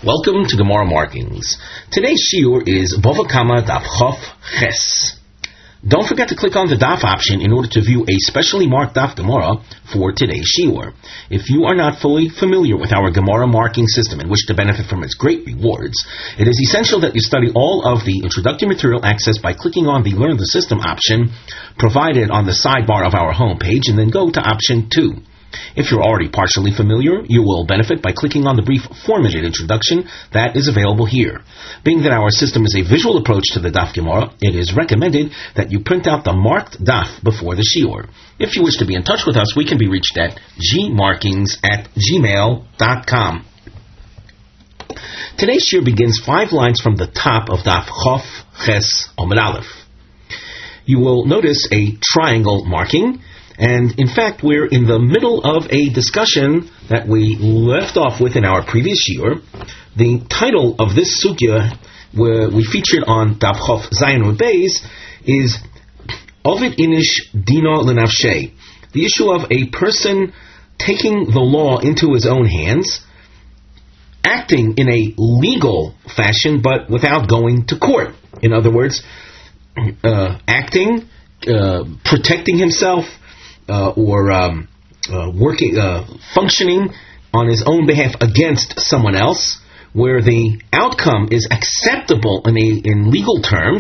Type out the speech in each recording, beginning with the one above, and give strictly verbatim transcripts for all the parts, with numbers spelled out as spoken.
Welcome to Gemara Markings. Today's shiur is Bava Kama Daf Chof Ches. Don't forget to click on the Daf option in order to view a specially marked Daf Gemara for today's shiur. If you are not fully familiar with our Gemara marking system and wish to benefit from its great rewards, it is essential that you study all of the introductory material accessed by clicking on the Learn the System option provided on the sidebar of our homepage and then go to option two. If you're already partially familiar, you will benefit by clicking on the brief formatted introduction that is available here. Being that our system is a visual approach to the Daf Gemara, it is recommended that you print out the marked Daf before the shiur. If you wish to be in touch with us, we can be reached at gmarkings at gmail dot com. Today's shiur begins five lines from the top of Daf Chof Ches Omid Aleph. You will notice a triangle marking. And in fact, we're in the middle of a discussion that we left off with in our previous shiur. The title of this sugya, where we featured on Daf Chof Zayin Reb Beis, is Ovid Inish Dino L'Nafshei, the issue of a person taking the law into his own hands, acting in a legal fashion but without going to court. In other words, uh, acting, uh, protecting himself, Uh, or um, uh, working, uh, functioning on his own behalf against someone else, where the outcome is acceptable in a, in legal terms.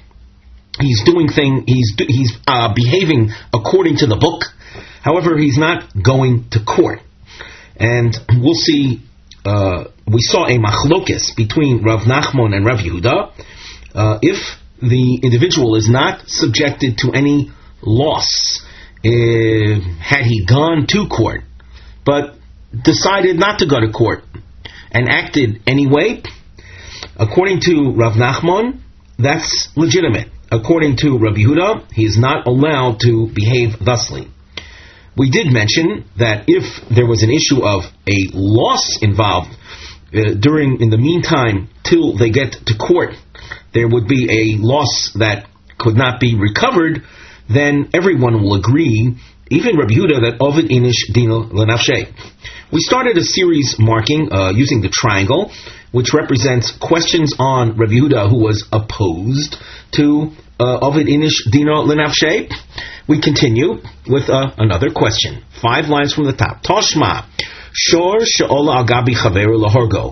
He's doing thing. He's he's uh, behaving according to the book. However, he's not going to court, and we'll see. Uh, we saw a machlokes between Rav Nachman and Rav Yehuda. Uh, if the individual is not subjected to any loss, Uh, had he gone to court, but decided not to go to court and acted anyway, according to Rav Nachman, that's legitimate. According to Rav Yehuda, he is not allowed to behave thusly. We did mention that if there was an issue of a loss involved uh, during, in the meantime, till they get to court, there would be a loss that could not be recovered, then everyone will agree, even Rabbi Yehuda, that Ovid Inish Dino L'Nafshei. We started a series marking uh, using the triangle, which represents questions on Rabbi Yehuda, who was opposed to uh, Ovid Inish Dino L'Nafshei. We continue with uh, another question. Five lines from the top. Toshma, Shor She'ola Agabi Chaveru Lahorgo.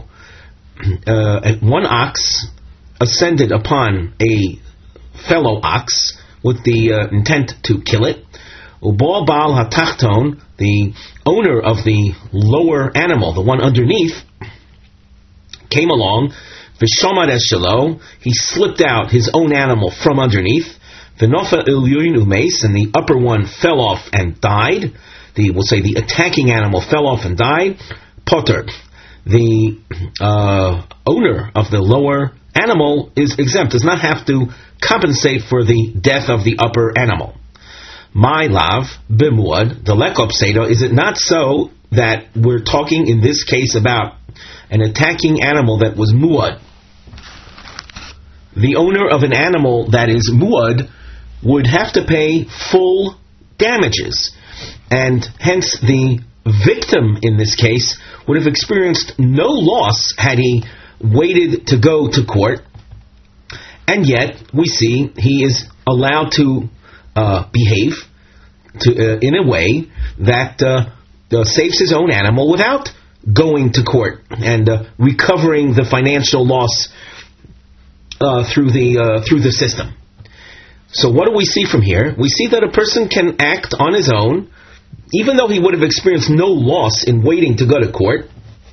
One ox ascended upon a fellow ox with the uh, intent to kill it. Ubo Baal HaTachton, the owner of the lower animal, the one underneath, came along. V'shomad es shelo, he slipped out his own animal from underneath. V'nofa ilyun umeis, and the upper one fell off and died. The we'll say the attacking animal fell off and died. Potter, the uh, owner of the lower animal is exempt, does not have to compensate for the death of the upper animal. My lav bimuad the lekop seder, is it not so that we're talking in this case about an attacking animal that was muad? The owner of an animal that is muad would have to pay full damages, and hence the victim in this case would have experienced no loss had he waited to go to court. And yet, we see he is allowed to uh, behave to, uh, in a way that uh, uh, saves his own animal without going to court and uh, recovering the financial loss uh, through the uh, through the system. So, what do we see from here? We see that a person can act on his own, even though he would have experienced no loss in waiting to go to court.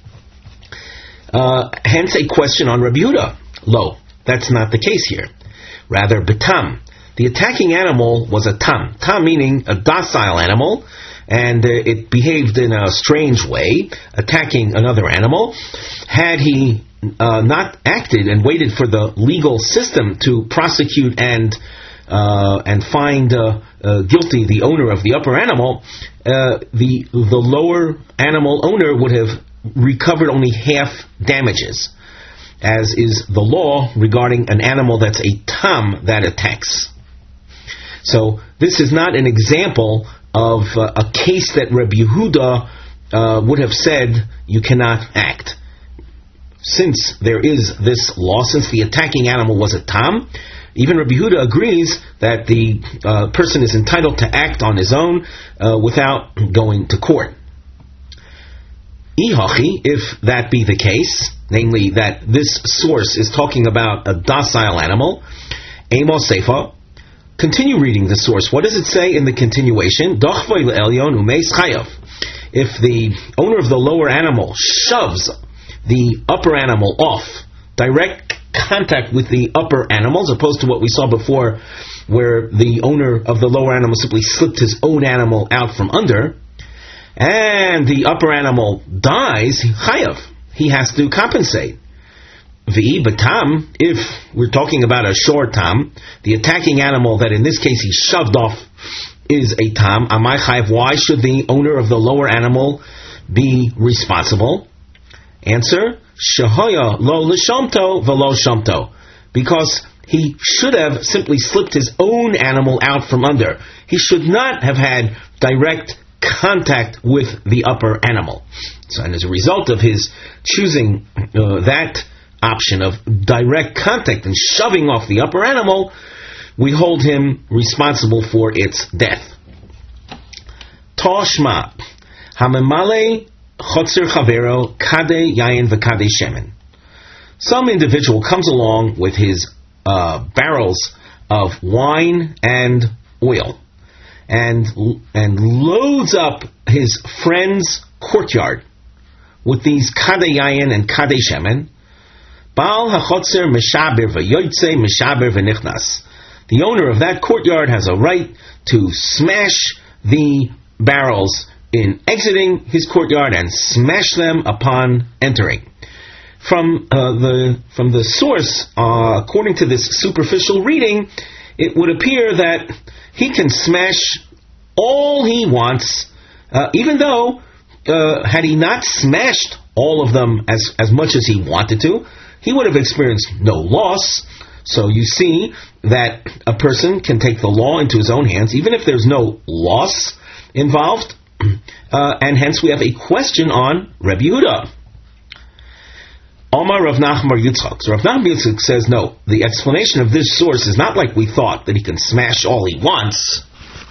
Uh, hence, a question on Rabbi Yehuda. Lo. That's not the case here. Rather, betam. The attacking animal was a tam. Tam meaning a docile animal, and uh, it behaved in a strange way, attacking another animal. Had he uh, not acted and waited for the legal system to prosecute and uh, and find uh, uh, guilty the owner of the upper animal, uh, the the lower animal owner would have recovered only half damages, as is the law regarding an animal that's a tam that attacks. So this is not an example of uh, a case that Rabbi Yehuda uh, would have said you cannot act. since there is this law, since the attacking animal was a tam, even Rabbi Yehuda agrees that the uh, person is entitled to act on his own uh, without going to court. Ihachi, if that be the case, namely that this source is talking about a docile animal, Amos Seifa, continue reading the source. What does it say in the continuation? Dochvoi le'elyon umeis chayav. If the owner of the lower animal shoves the upper animal off, direct contact with the upper animal, as opposed to what we saw before, where the owner of the lower animal simply slipped his own animal out from under, and the upper animal dies, chayav, he has to compensate. V'i batam, if we're talking about a short tam, the attacking animal that in this case he shoved off is a tam, amai chayav, why should the owner of the lower animal be responsible? Answer, Shahaya lo l'shamto v'lo shamto. Because he should have simply slipped his own animal out from under. He should not have had direct contact with the upper animal. So, and as a result of his choosing uh, that option of direct contact and shoving off the upper animal, we hold him responsible for its death. Toshma hamemale chotzer chavero kade yayin v'kade shemen. Some individual comes along with his uh, barrels of wine and oil, and and loads up his friend's courtyard with these kade yayin and kade shemen. Baal hachotzer meshaber v'yoytze meshaber v'nichnas. The owner of that courtyard has a right to smash the barrels in exiting his courtyard and smash them upon entering. From uh, the from the source, uh, according to this superficial reading, it would appear that he can smash all he wants, uh, even though uh, had he not smashed all of them as, as much as he wanted to, he would have experienced no loss. So you see that a person can take the law into his own hands, even if there's no loss involved, uh, and hence we have a question on Rabbi Yehuda. Omar Rav Nachman Bar Yitzchak. So Rav Nachman Bar Yitzchak says, no, the explanation of this source is not like we thought, that he can smash all he wants,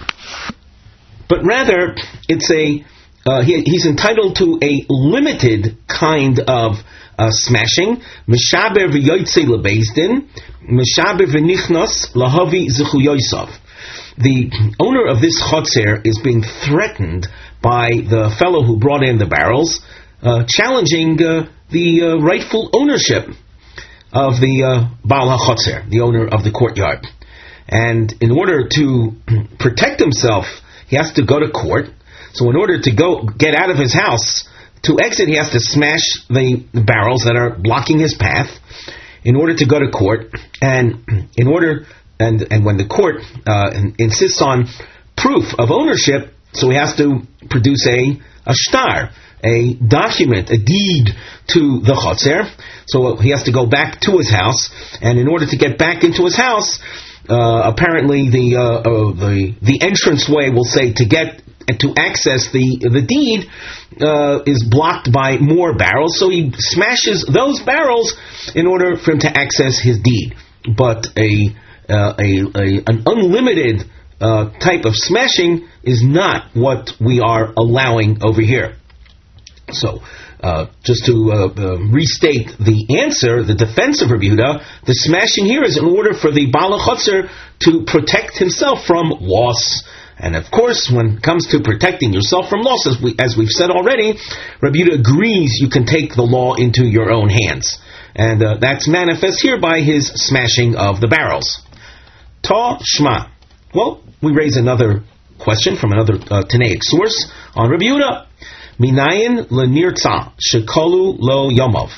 but rather it's a uh, he, he's entitled to a limited kind of uh, smashing. Meshaber v'yoytze lebezdin, meshaber v'nichnas lahavi zechuyosav. The owner of this chotzer is being threatened by the fellow who brought in the barrels, uh, challenging uh, the uh, rightful ownership of the uh, Baal HaChotzer, the owner of the courtyard. And in order to protect himself, he has to go to court. So in order to go get out of his house, to exit, he has to smash the barrels that are blocking his path in order to go to court. And in order, and, and when the court uh, insists on proof of ownership, so he has to produce a, a shtar, a document, a deed to the chotzer. So he has to go back to his house, and in order to get back into his house, uh, apparently the uh, uh, the the entranceway will say to get to access the the deed uh, is blocked by more barrels. So he smashes those barrels in order for him to access his deed. But a uh, a, a an unlimited uh, type of smashing is not what we are allowing over here. So, uh, just to uh, uh, restate the answer, the defense of Rabbi Yehuda, the smashing here is in order for the Baal HaChotzer to protect himself from loss. And of course, when it comes to protecting yourself from loss, as, we, as we've said already, Rabbi Yehuda agrees you can take the law into your own hands. And uh, that's manifest here by his smashing of the barrels. Ta Shma. Well, we raise another question from another uh, Tanaic source on Rabbi Yehuda. Minayin le'nirtza shekalu lo yomov.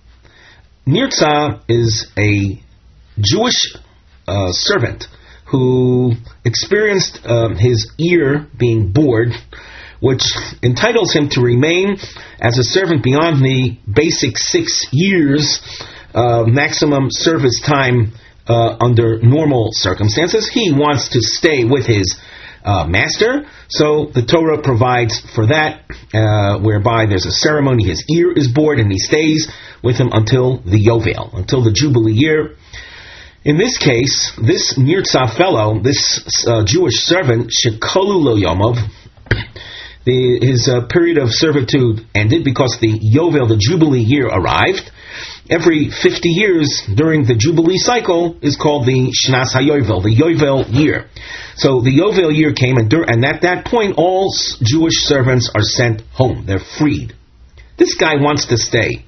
Nirtza is a Jewish uh, servant who experienced um, his ear being bored, which entitles him to remain as a servant beyond the basic six years uh, maximum service time uh, under normal circumstances. He wants to stay with his uh, master. So the Torah provides for that, uh, whereby there's a ceremony. His ear is bored, and he stays with him until the Yovel, until the Jubilee year. In this case, this Nirtzah fellow, this uh, Jewish servant, Shekolu Lo Yomov, the, his uh, period of servitude ended because the Yovel, the Jubilee year, arrived. Every fifty years during the Jubilee cycle is called the Shnas HaYovel, the Yovel year. So the Yovel year came, and, dur- and at that point, all Jewish servants are sent home. They're freed. This guy wants to stay.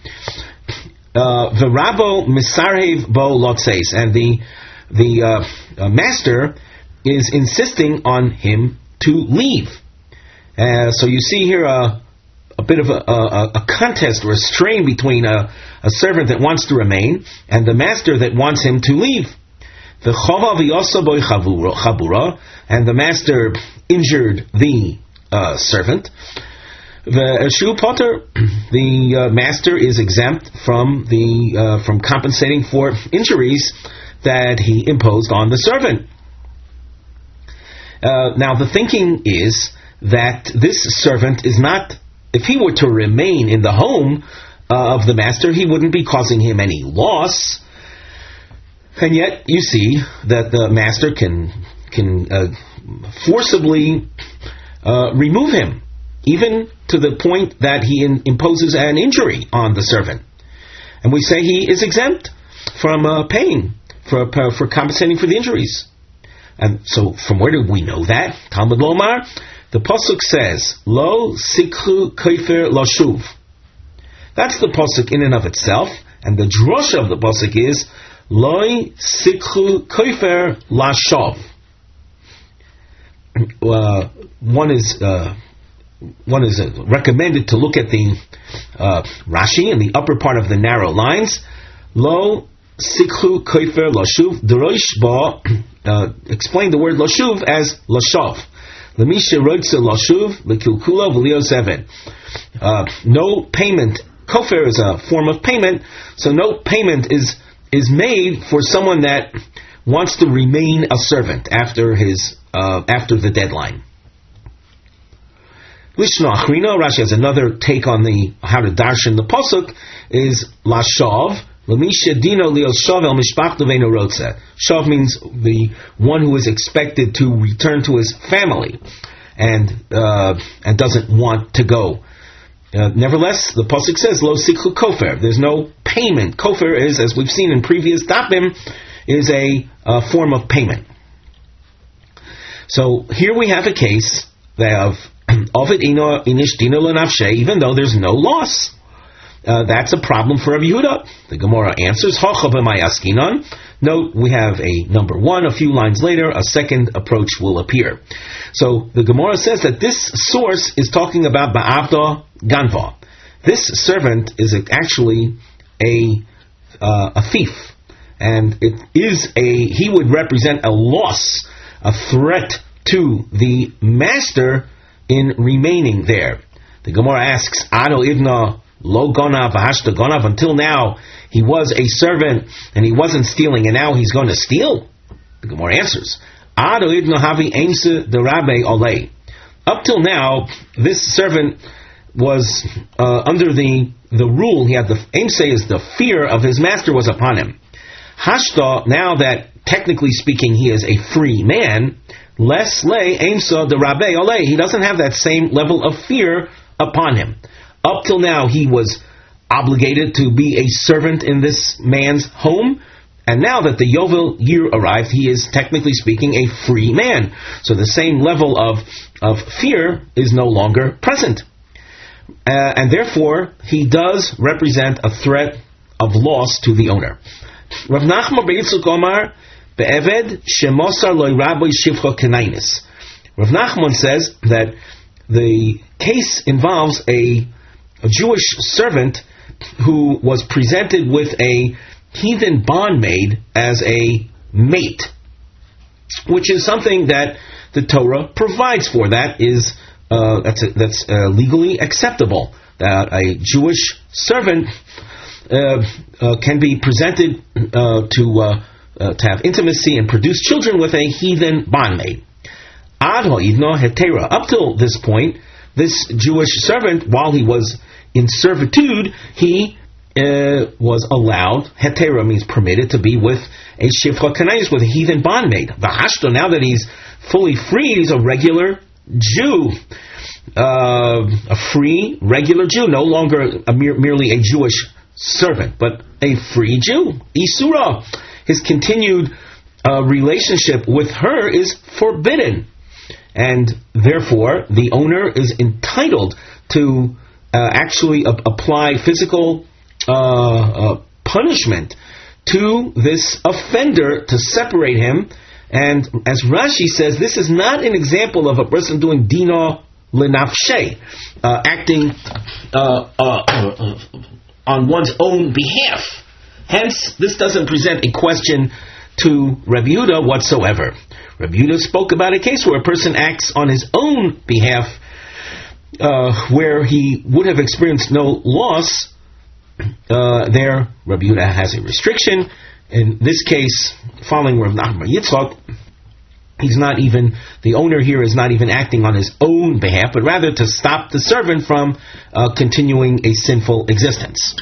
The Rabo Misarhev Bo Lotzeis, and the the uh, uh, master is insisting on him to leave. Uh, so you see here a, a bit of a, a, a contest or a strain between a, a servant that wants to remain and the master that wants him to leave. The Chova v'yosa boy chabura, and the master injured the uh, servant. The Shu Potter, the uh, master is exempt from the uh, from compensating for injuries that he imposed on the servant. Uh, now the thinking is that this servant is not, if he were to remain in the home uh, of the master, he wouldn't be causing him any loss. And yet you see that the master can can uh, forcibly uh, remove him, even to the point that he in, imposes an injury on the servant. And we say he is exempt from uh, paying, for, uh, for compensating for the injuries. And so from where do we know that? Talmud Lomar, the Pasuk says, Lo sikhu kaifer lashuv. That's the Pasuk in and of itself, and the drosha of the Pasuk is, Loi sikhu kaifer lashav. Uh, one is... Uh, One is uh, recommended to look at the uh, Rashi in the upper part of the narrow lines. Lo sikhu koifer lashuv. Derosh ba uh, explain the word lashuv as lashav. Lemisha roitze lashuv lekilkula v'lio seven. No payment. Kofer is a form of payment, so no payment is is made for someone that wants to remain a servant after his uh, after the deadline. Lishna Achrina, Rashi has another take on the how to darshan the pasuk, is Lashav, Lamisha Dino Leo Shav El Mishpach Deveno Rotze. Shav means the one who is expected to return to his family and uh, and doesn't want to go. Uh, nevertheless, the pasuk says Lo Sikhu Kofer. There's no payment. Kofer is, as we've seen in previous dapim, is a uh, form of payment. So here we have a case of even though there's no loss. Uh, that's a problem for Rabbi Yehuda. The Gemara answers, Note, we have a number one, a few lines later, a second approach will appear. So the Gemara says that this source is talking about Ba'avda Ganva. This servant is actually a, uh, a thief. And it is a, he would represent a loss, a threat to the master in remaining there. The Gemara asks, Ado Ibna Lo Gonav Vahashta Gonav, until now he was a servant and he wasn't stealing, and now he's going to steal? The Gemara answers, Ado Ibna Havi Eimse de Rabbe Olei. Up till now, this servant was uh, under the the rule, he had the Eimse is the fear of his master was upon him. Hashta, now that technically speaking he is a free man, Les lay aimsa de Rabbe Olei. He doesn't have that same level of fear upon him. Up till now, he was obligated to be a servant in this man's home, and now that the Yovel year arrived, he is technically speaking a free man. So the same level of of fear is no longer present, uh, and therefore he does represent a threat of loss to the owner. Rav Nachman Bar Yitzchak Omar, Be'eved shemosar loy rabbi shivcha kenainis. Rav Nachman says that the case involves a, a Jewish servant who was presented with a heathen bondmaid as a mate, which is something that the Torah provides for. That is uh, that's a, that's uh, legally acceptable. That a Jewish servant uh, uh, can be presented uh, to. Uh, Uh, to have intimacy and produce children with a heathen bondmaid. Ad ha'idno hetera. Up till this point, this Jewish servant, while he was in servitude, he uh, was allowed, hetera means permitted, to be with a shifcha kanais, with a heathen bondmaid. V'hashto, now that he's fully freed, he's a regular Jew. Uh, a free, regular Jew, no longer a mere, merely a Jewish servant, but a free Jew. Isura. His continued uh, relationship with her is forbidden. And therefore, the owner is entitled to uh, actually a- apply physical uh, uh, punishment to this offender to separate him. And as Rashi says, this is not an example of a person doing dina lenafshe, uh, acting uh, uh, uh, on one's own behalf. Hence, this doesn't present a question to Rabbi Yehuda whatsoever. Rabbi Yehuda spoke about a case where a person acts on his own behalf, uh, where he would have experienced no loss. Uh, there, Rabbi Yehuda has a restriction. In this case, following Rav Nachman bar Yitzchak, he's not even, the owner here is not even acting on his own behalf, but rather to stop the servant from uh, continuing a sinful existence.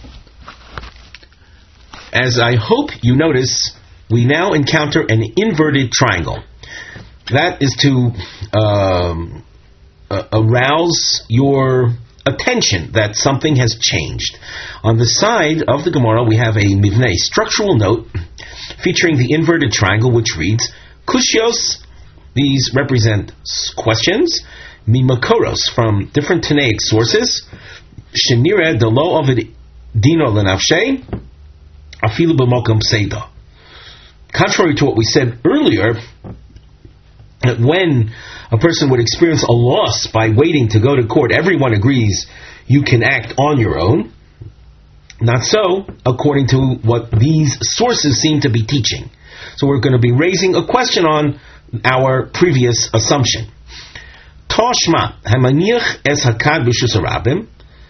As I hope you notice, we now encounter an inverted triangle. That is to um, uh, arouse your attention that something has changed. On the side of the Gemara, we have a mivnei, structural note, featuring the inverted triangle, which reads, Kushios, these represent questions, mimakoros, from different Tanaic sources, shenire de lo ovid dino lenafshe, afilu b'mokom seida. Contrary to what we said earlier, that when a person would experience a loss by waiting to go to court, everyone agrees you can act on your own. Not so, according to what these sources seem to be teaching. So we're going to be raising a question on our previous assumption. Toshma hamaniach es hakad b'shus harabim.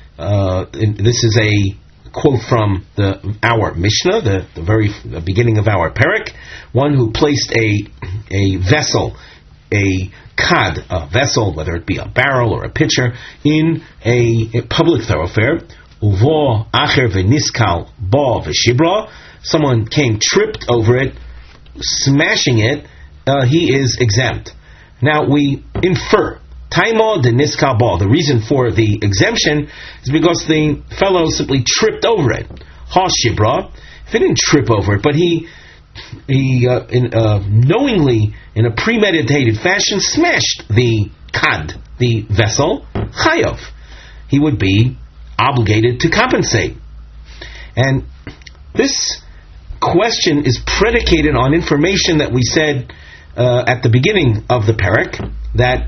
This is a quote from the our Mishnah, the, the very the beginning of our parak. One who placed a a vessel, a kad, a vessel, whether it be a barrel or a pitcher, in a, a public thoroughfare. Uvo acher v'niskal bo v'shibra. Someone came, tripped over it, smashing it. Uh, he is exempt. Now we infer taimo de niskal bo. The reason for the exemption is because the fellow simply tripped over it. Ha shibra. If he didn't trip over it, but he he uh, in, uh, knowingly, in a premeditated fashion, smashed the kad, the vessel, chayav, he would be obligated to compensate. And this question is predicated on information that we said uh, at the beginning of the parak, that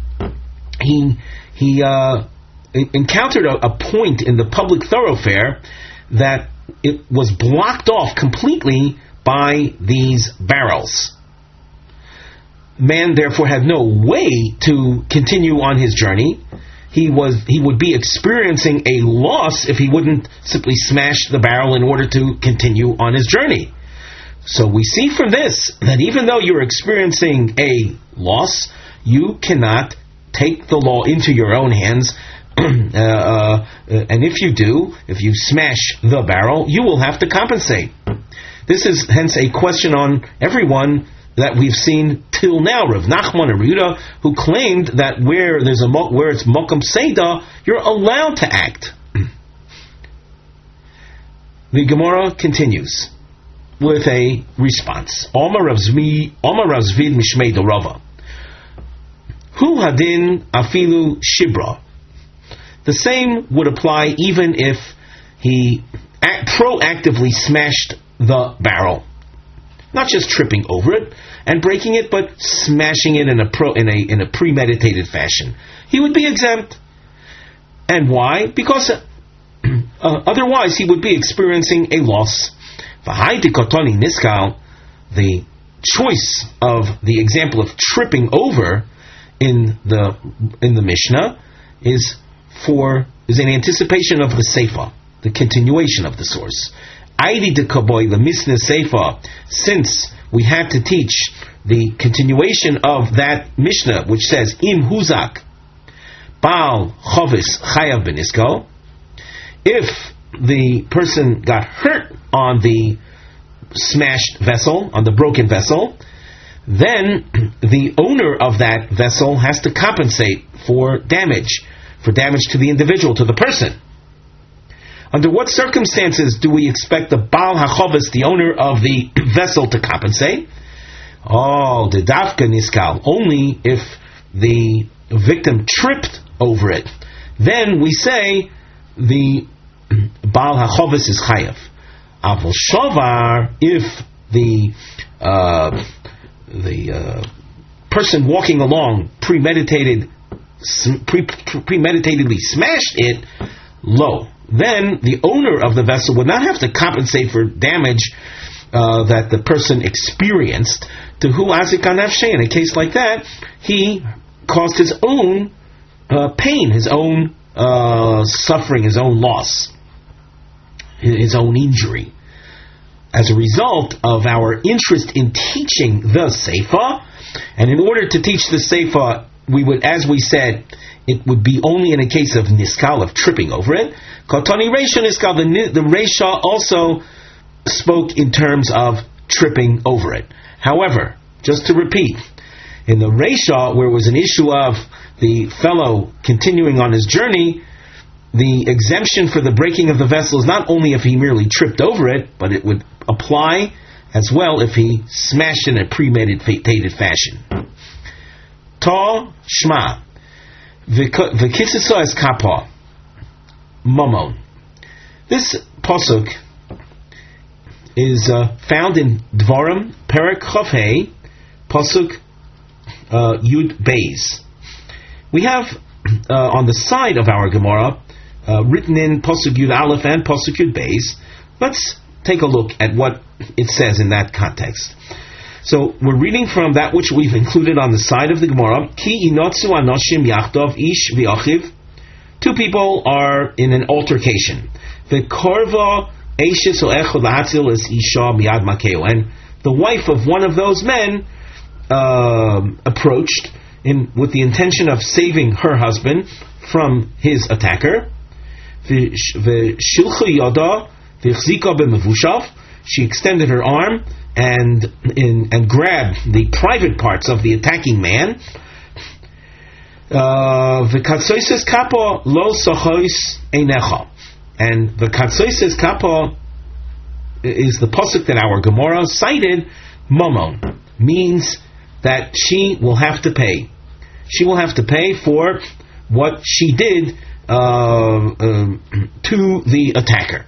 he he uh, encountered a, a point in the public thoroughfare that it was blocked off completely by these barrels. Man therefore had no way to continue on his journey. He was he would be experiencing a loss if he wouldn't simply smash the barrel in order to continue on his journey. So we see from this that even though you're experiencing a loss, you cannot take the law into your own hands. uh, uh, and if you do, if you smash the barrel, you will have to compensate. This is hence a question on everyone that we've seen till now. Rav Nachman and Yehuda, who claimed that where there's a where it's mokum seida, you're allowed to act. The Gemara continues with a response. Omar Rav Zvi, Omar Rav Zvid Mishmei Dorava. Hu hadin afilu shibra. The same would apply even if he act, proactively smashed the barrel. Not just tripping over it and breaking it, but smashing it in a pro in a in a premeditated fashion. He would be exempt. And why? Because uh, otherwise he would be experiencing a loss. V'hai niskal, the choice of the example of tripping over in the in the Mishnah is for is in anticipation of the Seifa, the continuation of the source. Aidi de kaboy the misna Seifa, since we had to teach the continuation of that Mishnah, which says, Im huzak Baal chovis chayav benisko, if the person got hurt on the smashed vessel, on the broken vessel, then the owner of that vessel has to compensate for damage, for damage to the individual, to the person. Under what circumstances do we expect the Baal HaChovis, the owner of the vessel, to compensate? Oh, the Dafka Niskal, only if the victim tripped over it. Then we say the Baal HaChovis is Chayav. Avol Shovar, if the uh, the uh, person walking along premeditated, pre, premeditatedly smashed it, lo, then the owner of the vessel would not have to compensate for damage uh, that the person experienced. To who azikan nafshe, in a case like that, he caused his own uh, pain, his own uh, suffering, his own loss, his own injury. As a result of our interest in teaching the Seifa, and in order to teach the Seifa, we would, as we said, it would be only in a case of niskal, of tripping over it. Kotani Reisha niskal, the, the Reisha also spoke in terms of tripping over it. However, just to repeat, in the Reisha, where it was an issue of the fellow continuing on his journey, the exemption for the breaking of the vessel is not only if he merely tripped over it, but it would apply as well if he smashed in a premeditated fashion. Ta Shma V'kisiso es kapa Momon. This pasuk is uh, found in Dvarim Perek Chavhei pasuk uh, Yud Beis. We have uh, on the side of our Gemara uh, written in pasuk Yud Aleph and pasuk Yud Beis. Let's take a look at what it says in that context. So we're reading from that which we've included on the side of the Gemara. Ki inotzu anoshim yachtov ish v'achiv. Two people are in an altercation. V'korva eishes o'echad lahatzil es isha miyad makeo. And the wife of one of those men uh, approached in with the intention of saving her husband from his attacker. V'shilchu yada v'chzika b'mevushav. She extended her arm and in, and grabbed the private parts of the attacking man. V'katsoises kapo lo sochois einecha. And the katsoises kapo is the pasuk that our Gemara cited. Momon means that she will have to pay. She will have to pay for what she did uh, uh, to the attacker.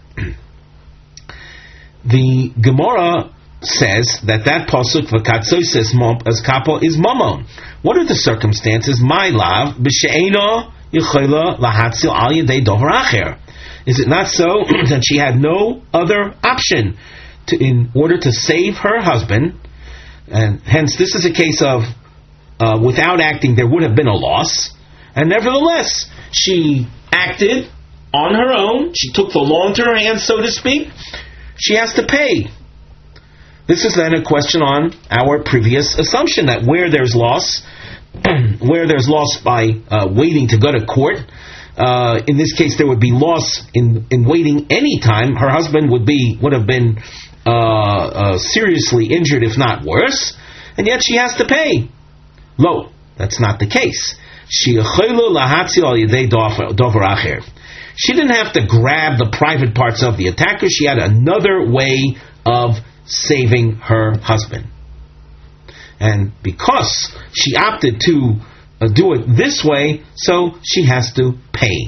The Gemara says that that pasuk v'katzoises as kapo is mamon. What are the circumstances? My love b'she'ena yichayla lahatzil al yedei dover acher. Is it not so that she had no other option to, in order to save her husband, and hence this is a case of uh, without acting there would have been a loss, and nevertheless she acted on her own. She took the law into her hands, so to speak. She has to pay. This is then a question on our previous assumption that where there's loss, where there's loss by uh, waiting to go to court, uh, in this case there would be loss in, in waiting any time. Her husband would be would have been uh, uh, seriously injured, if not worse, and yet she has to pay. Lo, that's not the case. She She didn't have to grab the private parts of the attacker. She had another way of saving her husband. And because she opted to uh, do it this way, so she has to pay.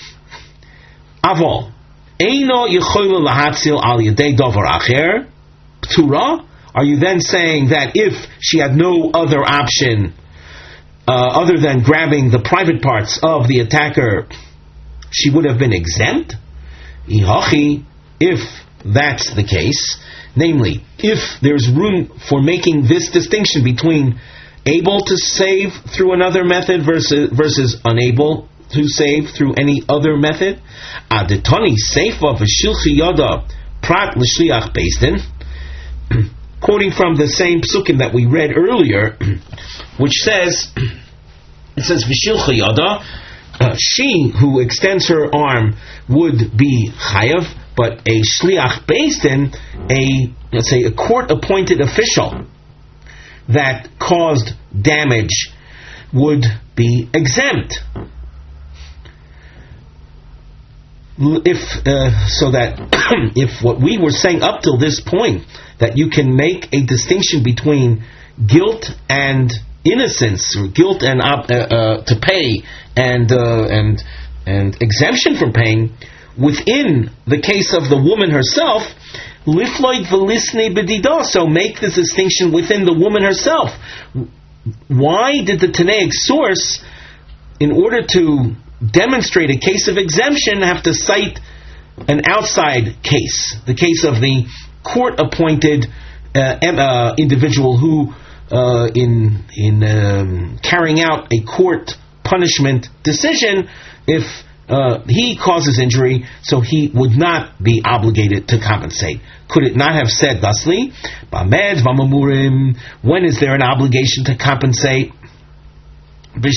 Avol. Eino yichoyle lahatzil al yedei dover acher. Ptura? Are you then saying that if she had no other option uh, other than grabbing the private parts of the attacker, she would have been exempt? Ihachi, if that's the case, namely, if there's room for making this distinction between able to save through another method versus versus unable to save through any other method, adetani seifa v'shilchi yada prat l'shliach beis din. quoting from the same psukim that we read earlier, which says, it says, V'shilcha yada, uh, she who extends her arm would be chayav, but a shliach beis din, a, let's say, a court-appointed official that caused damage would be exempt. If uh, so that if what we were saying up till this point, that you can make a distinction between guilt and innocence, or guilt and uh, uh, to pay and uh, and and exemption from paying, within the case of the woman herself, lifloid v'lisnei b'didah, so make this distinction within the woman herself. Why did the Tanaic source, in order to demonstrate a case of exemption, have to cite an outside case, the case of the court-appointed uh, uh, individual who, uh, in in um, carrying out a court punishment decision, if uh, he causes injury, so he would not be obligated to compensate? Could it not have said thusly, Bamed v'mamurim, when is there an obligation to compensate? Where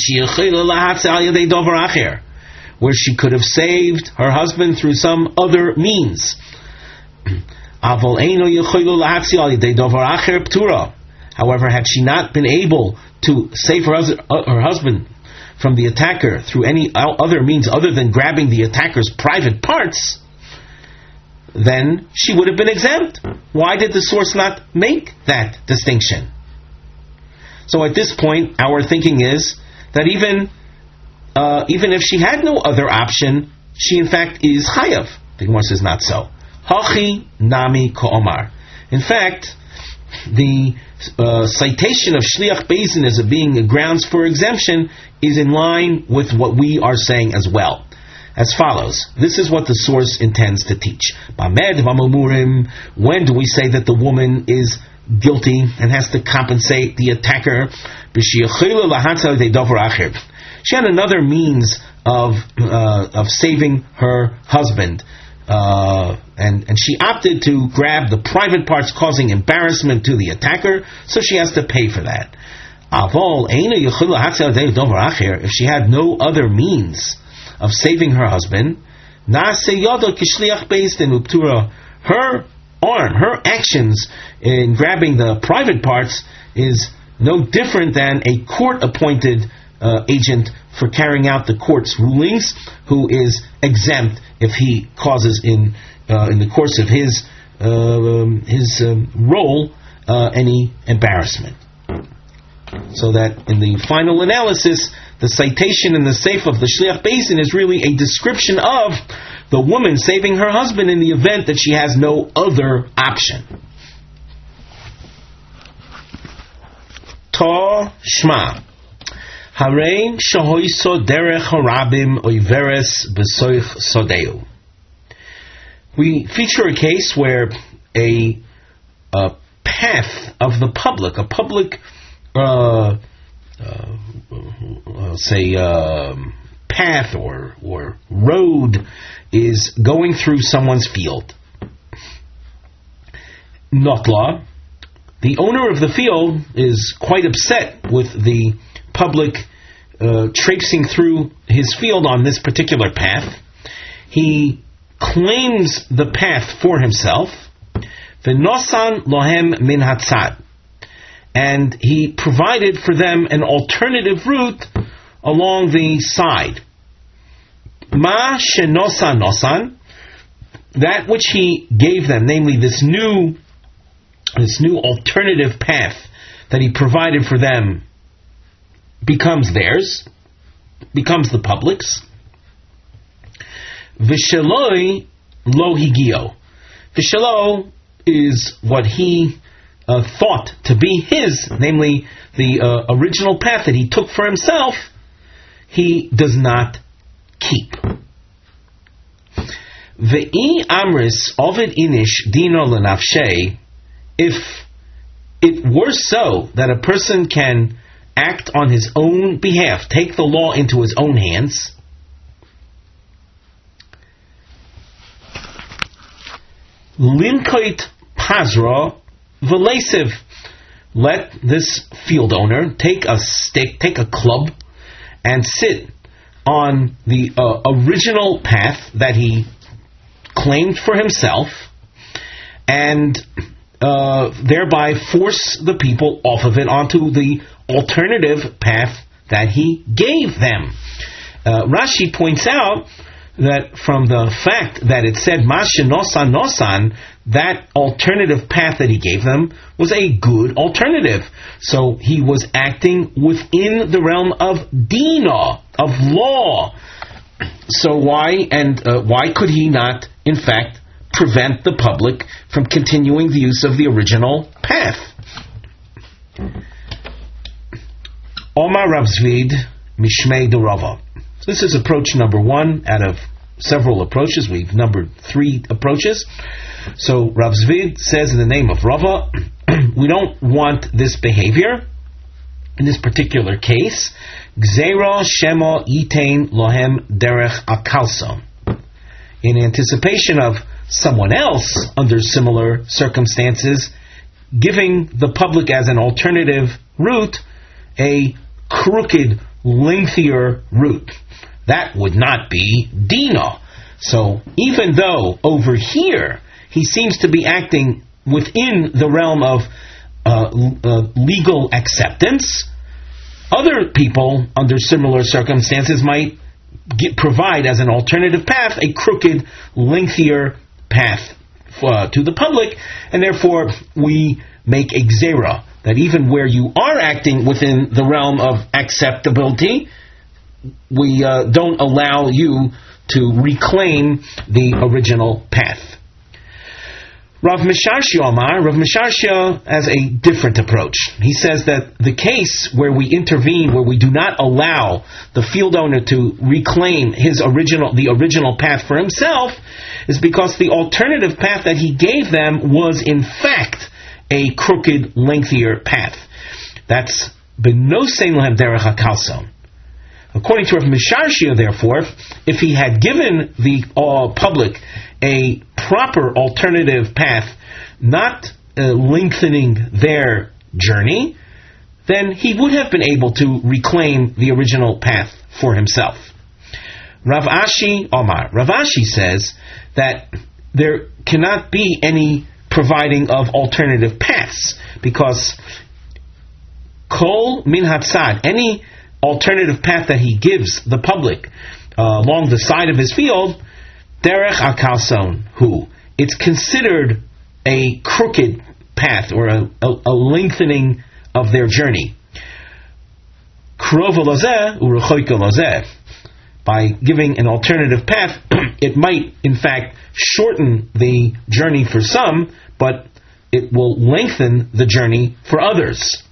she could have saved her husband through some other means. However, had she not been able to save her, her husband from the attacker through any other means other than grabbing the attacker's private parts, then she would have been exempt. Why did the source not make that distinction? So at this point, our thinking is that even uh, even if she had no other option, she in fact is chayav. The Gemara says not so. Hachi nami ko'omar. In fact, the uh, citation of shliach beis din as being grounds for exemption is in line with what we are saying as well. As follows. This is what the source intends to teach. Bamed v'mamurim. When do we say that the woman is guilty and has to compensate the attacker? She had another means of uh, of saving her husband, uh, and and she opted to grab the private parts, causing embarrassment to the attacker, so she has to pay for that. If she had no other means of saving her husband, her arm, her actions in grabbing the private parts is no different than a court-appointed uh, agent for carrying out the court's rulings, who is exempt if he causes in uh, in the course of his uh, his um, role uh, any embarrassment. So that in the final analysis, the citation in the seif of the Shliach Beis Din is really a description of the woman saving her husband in the event that she has no other option. Ta Shma Harei Shahoiso Derech Harabim Oiveres Besoich Sodeu. We feature a case where a, a path of the public, a public uh, uh, uh, say uh, path or or road is going through someone's field. Notla, the owner of the field, is quite upset with the public uh, traipsing through his field on this particular path. He claims the path for himself. V'nosan lohem min hatzad, and he provided for them an alternative route along the side. Ma shenosa nosan, that which he gave them, namely this new, this new alternative path that he provided for them, becomes theirs, becomes the public's. Visheloi lo higio. Vishelo is what he uh, thought to be his, namely the uh, original path that he took for himself, he does not keep. Ve'i amris ovid inish dino lenafshei. If it were so that a person can act on his own behalf, take the law into his own hands, Limkoit Pazra Velasiv. Let this field owner take a stick, take a club, and sit on the uh, original path that he claimed for himself, and uh, thereby force the people off of it onto the alternative path that he gave them. Uh, Rashi points out that from the fact that it said Masha Nosan Nosan, that alternative path that he gave them was a good alternative. So he was acting within the realm of Dina, of law. So why and uh, why could he not, in fact, prevent the public from continuing the use of the original path? Omar Rav Zvid Mishmei de Rava. This is approach number one out of several approaches. We've numbered three approaches. So Rav Zvid says in the name of Rava, we don't want this behavior. In this particular case, Gzeira Shema Yitain Lohem Derech Akalso. In anticipation of someone else under similar circumstances giving the public as an alternative route a crooked, lengthier route. That would not be Dina. So even though over here he seems to be acting within the realm of uh, uh, legal acceptance, other people under similar circumstances might get, provide as an alternative path a crooked, lengthier path uh, to the public, and therefore we make a gzera that even where you are acting within the realm of acceptability, we uh, don't allow you to reclaim the original path. Rav Misharshia Omar, Rav Misharshia has a different approach. He says that the case where we intervene, where we do not allow the field owner to reclaim his original, the original path for himself, is because the alternative path that he gave them was in fact a crooked, lengthier path. That's benosein lehem derech hakalson. According to Rav Misharshia, therefore, if he had given the uh, public a proper alternative path, not uh, lengthening their journey, then he would have been able to reclaim the original path for himself. Rav Ashi Omar. Rav Ashi says that there cannot be any providing of alternative paths, because kol min hatzad, any alternative path that he gives the public uh, along the side of his field, derech akalson, who it's considered a crooked path or a, a, a lengthening of their journey. Krova lozeh urechoika lozeh. By giving an alternative path, it might, in fact, shorten the journey for some, but it will lengthen the journey for others.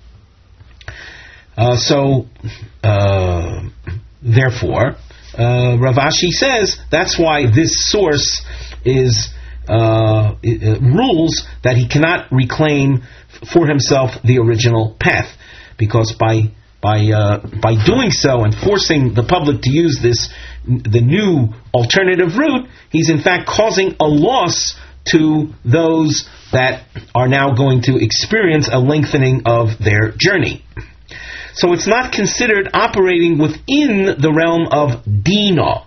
Uh, so, uh, therefore, uh, Rav Ashi says that's why this source is uh, it, uh, rules that he cannot reclaim for himself the original path, because by by uh, by doing so and forcing the public to use this the new alternative route, he's in fact causing a loss to those that are now going to experience a lengthening of their journey. So it's not considered operating within the realm of Dina.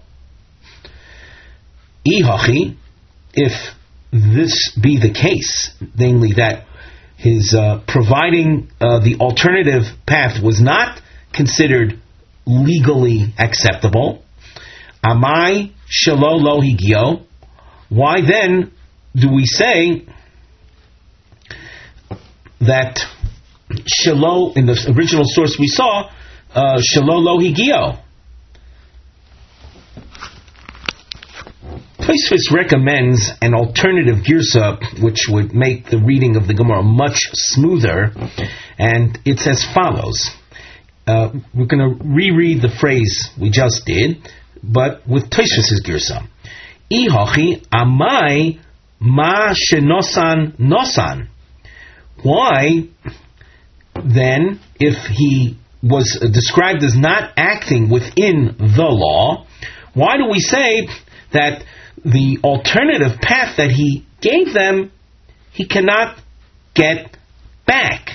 Ihachi, if this be the case, namely that his uh, providing uh, the alternative path was not considered legally acceptable, amai shelo lo higio, why then do we say that shelo, in the original source we saw, uh, shelo lo higio? Tosfos recommends an alternative girsa which would make the reading of the Gemara much smoother, and it's as follows. Uh, we're going to reread the phrase we just did, but with Tosfos' girsa. Ihachi amai ma shenosan nosan. Why, then, if he was described as not acting within the law, why do we say that the alternative path that he gave them, he cannot get back.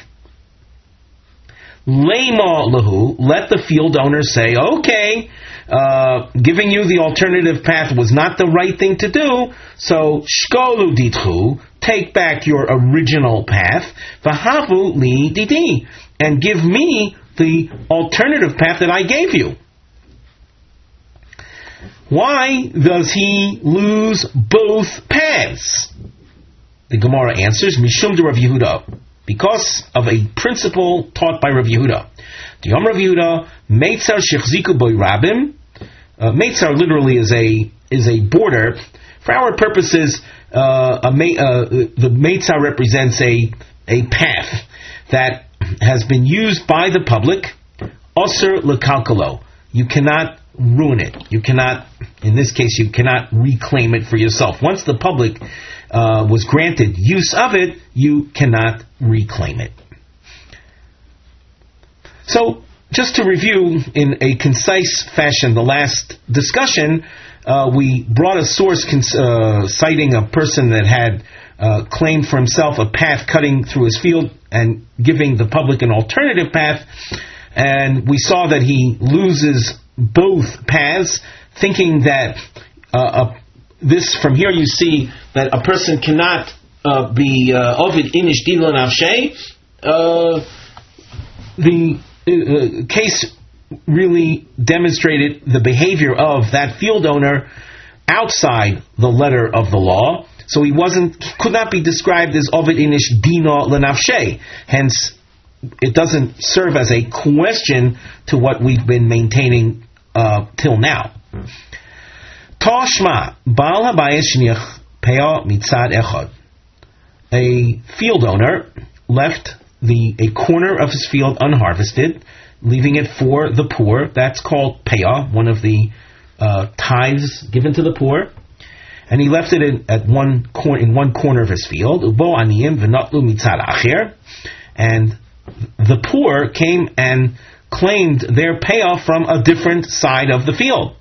Lema lahu, let the field owner say, okay, uh, giving you the alternative path was not the right thing to do, so shkolu ditchu, take back your original path, v'havu li didi, and give me the alternative path that I gave you. Why does he lose both paths? The Gemara answers, Mishum de Rav Yehuda, because of a principle taught by Rav Yehuda. The Yom Rav Yehuda, Meitzar shechziku boy rabim. Meitzar literally is a is a border. For our purposes, uh, a, uh, the Meitzar represents a a path that has been used by the public. Osir lekalkalo. You cannot ruin it. You cannot, in this case, you cannot reclaim it for yourself. Once the public uh, was granted use of it, you cannot reclaim it. So, just to review in a concise fashion the last discussion, uh, we brought a source cons- uh, citing a person that had uh, claimed for himself a path cutting through his field and giving the public an alternative path, and we saw that he loses both paths, thinking that uh, uh, this, from here you see that a person cannot uh, be ovid inish dilan avshay. The uh, case really demonstrated the behavior of that field owner outside the letter of the law, so he wasn't, could not be described as ovid inish dina lenavshay. Hence, it doesn't serve as a question to what we've been maintaining uh, till now. Tashma Baal Habayis Shniach Peah Mitzad Echad. A field owner left the a corner of his field unharvested, leaving it for the poor. That's called Peah, one of the uh, tithes given to the poor. And he left it in, at one cor- in one corner of his field. Ubo Aniyim V'natlu Mitzad Acher. And the poor came and claimed their payoff from a different side of the field.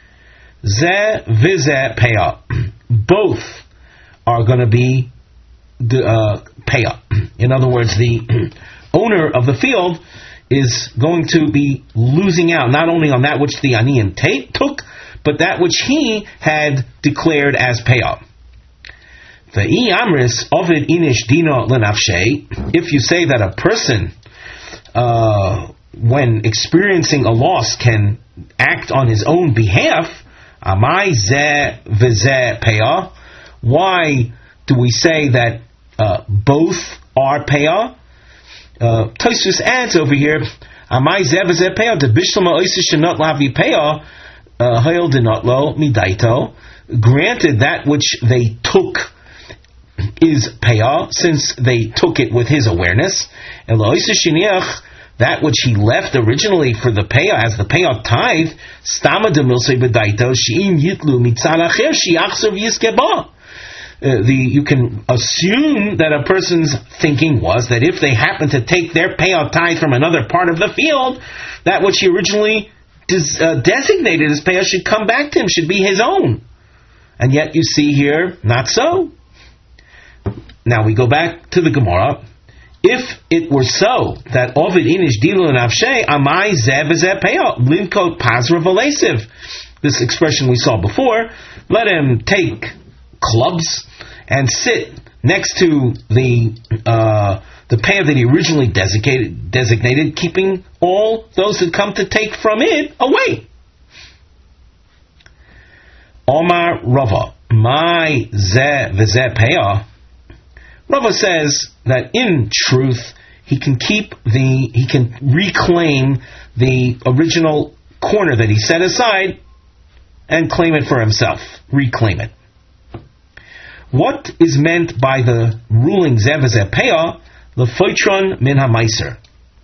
Ze vize payoff. Both are going to be the uh, payoff. In other words, the owner of the field is going to be losing out not only on that which the aniyim t- took, but that which he had declared as payoff. The Amris Ovid Inish Dino Lenafshe, if you say that a person, uh, when experiencing a loss, can act on his own behalf, Amai Ze Veze Peah, why do we say that uh, both are Peah? Uh, Tosfos adds over here, Amai Ze Veze Peah, de Bishlama Oisish Shenot Lavi Peah, Hayel Denotlo Midaito, granted that which they took is payah, since they took it with his awareness, and that which he left originally for the payah as the payah tithe, stama de milsei bedaito she'in yitlu mitzad acher she'achzor v'yiskeba. The you can assume that a person's thinking was that if they happen to take their payah tithe from another part of the field, that which he originally des- uh, designated as payah should come back to him, should be his own. And yet you see here, not so. Now we go back to the Gemara. If it were so that Ovid Inish Dilu and Avshay Amai Zev Zev Peah Linkot Pazra Valesiv, this expression we saw before, let him take clubs and sit next to the uh, the pair that he originally designated, designated, keeping all those that come to take from it away. Omar Rava, my Ze V'Ze Peah. Rava says that in truth he can keep the he can reclaim the original corner that he set aside and claim it for himself. Reclaim it. What is meant by the ruling Ze V'Ze Peah? L'foitron min ha'maiser.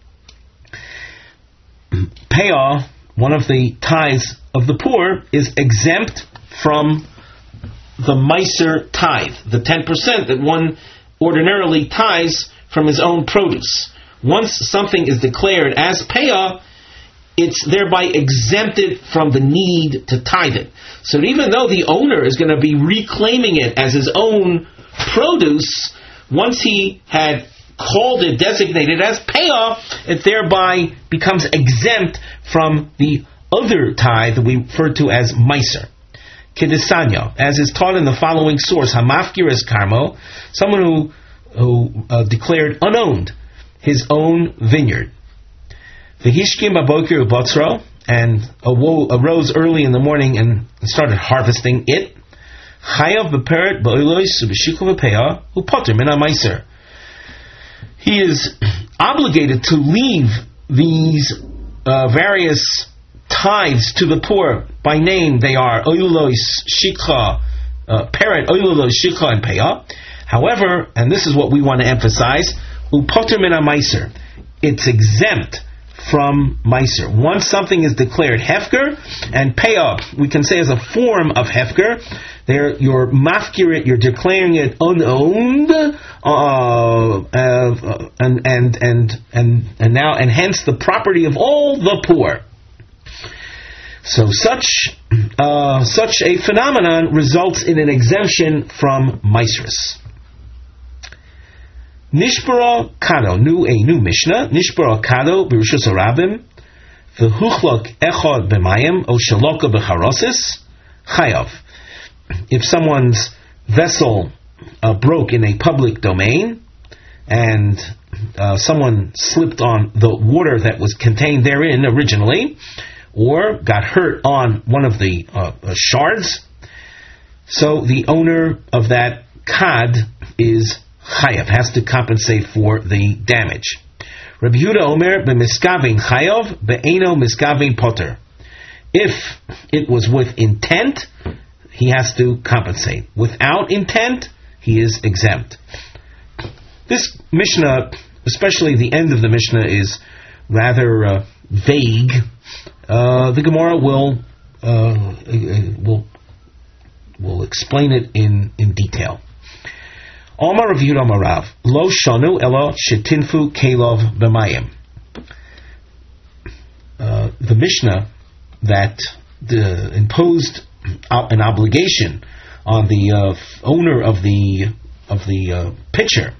Peah, one of the tithes of the poor, is exempt from the meiser tithe, the ten percent that one ordinarily tithes from his own produce. Once something is declared as payah, it's thereby exempted from the need to tithe it. So even though the owner is going to be reclaiming it as his own produce, once he had called it, designated as payah, it thereby becomes exempt from the other tithe we refer to as meiser. Kedisanya, as is taught in the following source, Hamafkir es karmo, someone who who uh, declared unowned his own vineyard. V'hishkim abokir ubotzro, and arose early in the morning and started harvesting it. Chayav b'peret ba'olos u'b'shikol v'peah u'poter min ha'meiser. He is obligated to leave these uh, various tithes to the poor by name. They are oilos, shikha, uh, peret, oilos, shikha, and peah. However, and this is what we want to emphasize, upoter min ha'meiser. It's exempt from meiser. Once something is declared hefker, and peah, we can say as a form of hefker, there you're mafkir it, you're declaring it unowned, uh, uh, and, and and and and now and hence the property of all the poor. So such uh, such a phenomenon results in an exemption from meiserus. Nishbara Kado, new a new Mishnah. Nishbara Kado b'Rishus Harabim, v'huchlok echad b'mayim o shaloka b'charosis chayav. If someone's vessel uh, broke in a public domain and uh, someone slipped on the water that was contained therein originally, or got hurt on one of the uh, uh, shards, so the owner of that kad is chayav, has to compensate for the damage. Rabbi Yehuda Omer b'miskavin chayav be'eno miskavin poter. If it was with intent, he has to compensate. Without intent, he is exempt. This Mishnah, especially the end of the Mishnah, is rather uh, vague. Uh, the Gemara will uh, will will explain it in, in detail. Omar Rav Yehuda Marav lo shanu elo shetinfu kelov b'mayim. The Mishnah that the, imposed an obligation on the uh, owner of the of the uh, pitcher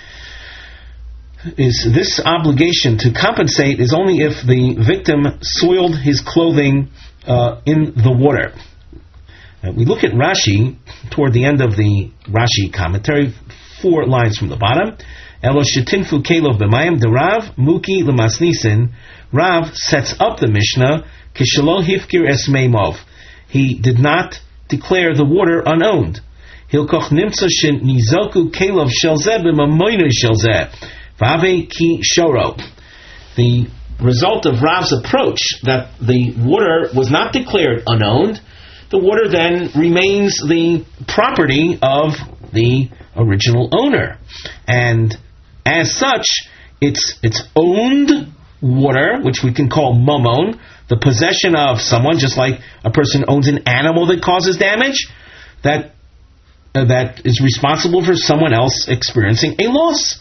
is this obligation to compensate is only if the victim soiled his clothing uh, in the water. Uh, we look at Rashi toward the end of the Rashi commentary, four lines from the bottom. Elo shetinfu kelov b'mayim de Rav muki l'masnisin. Rav sets up the Mishnah kishelo hifkir es meimov. He did not declare the water unowned. Hilkoch nimtza shen nizoku kelov shel zeh b'mamoinu shel zeh v'ave ki shoro. The result of Rav's approach that the water was not declared unowned, the water then remains the property of the original owner, and as such, it's it's owned water, which we can call mamon, the possession of someone, just like a person owns an animal that causes damage, that uh, that is responsible for someone else experiencing a loss.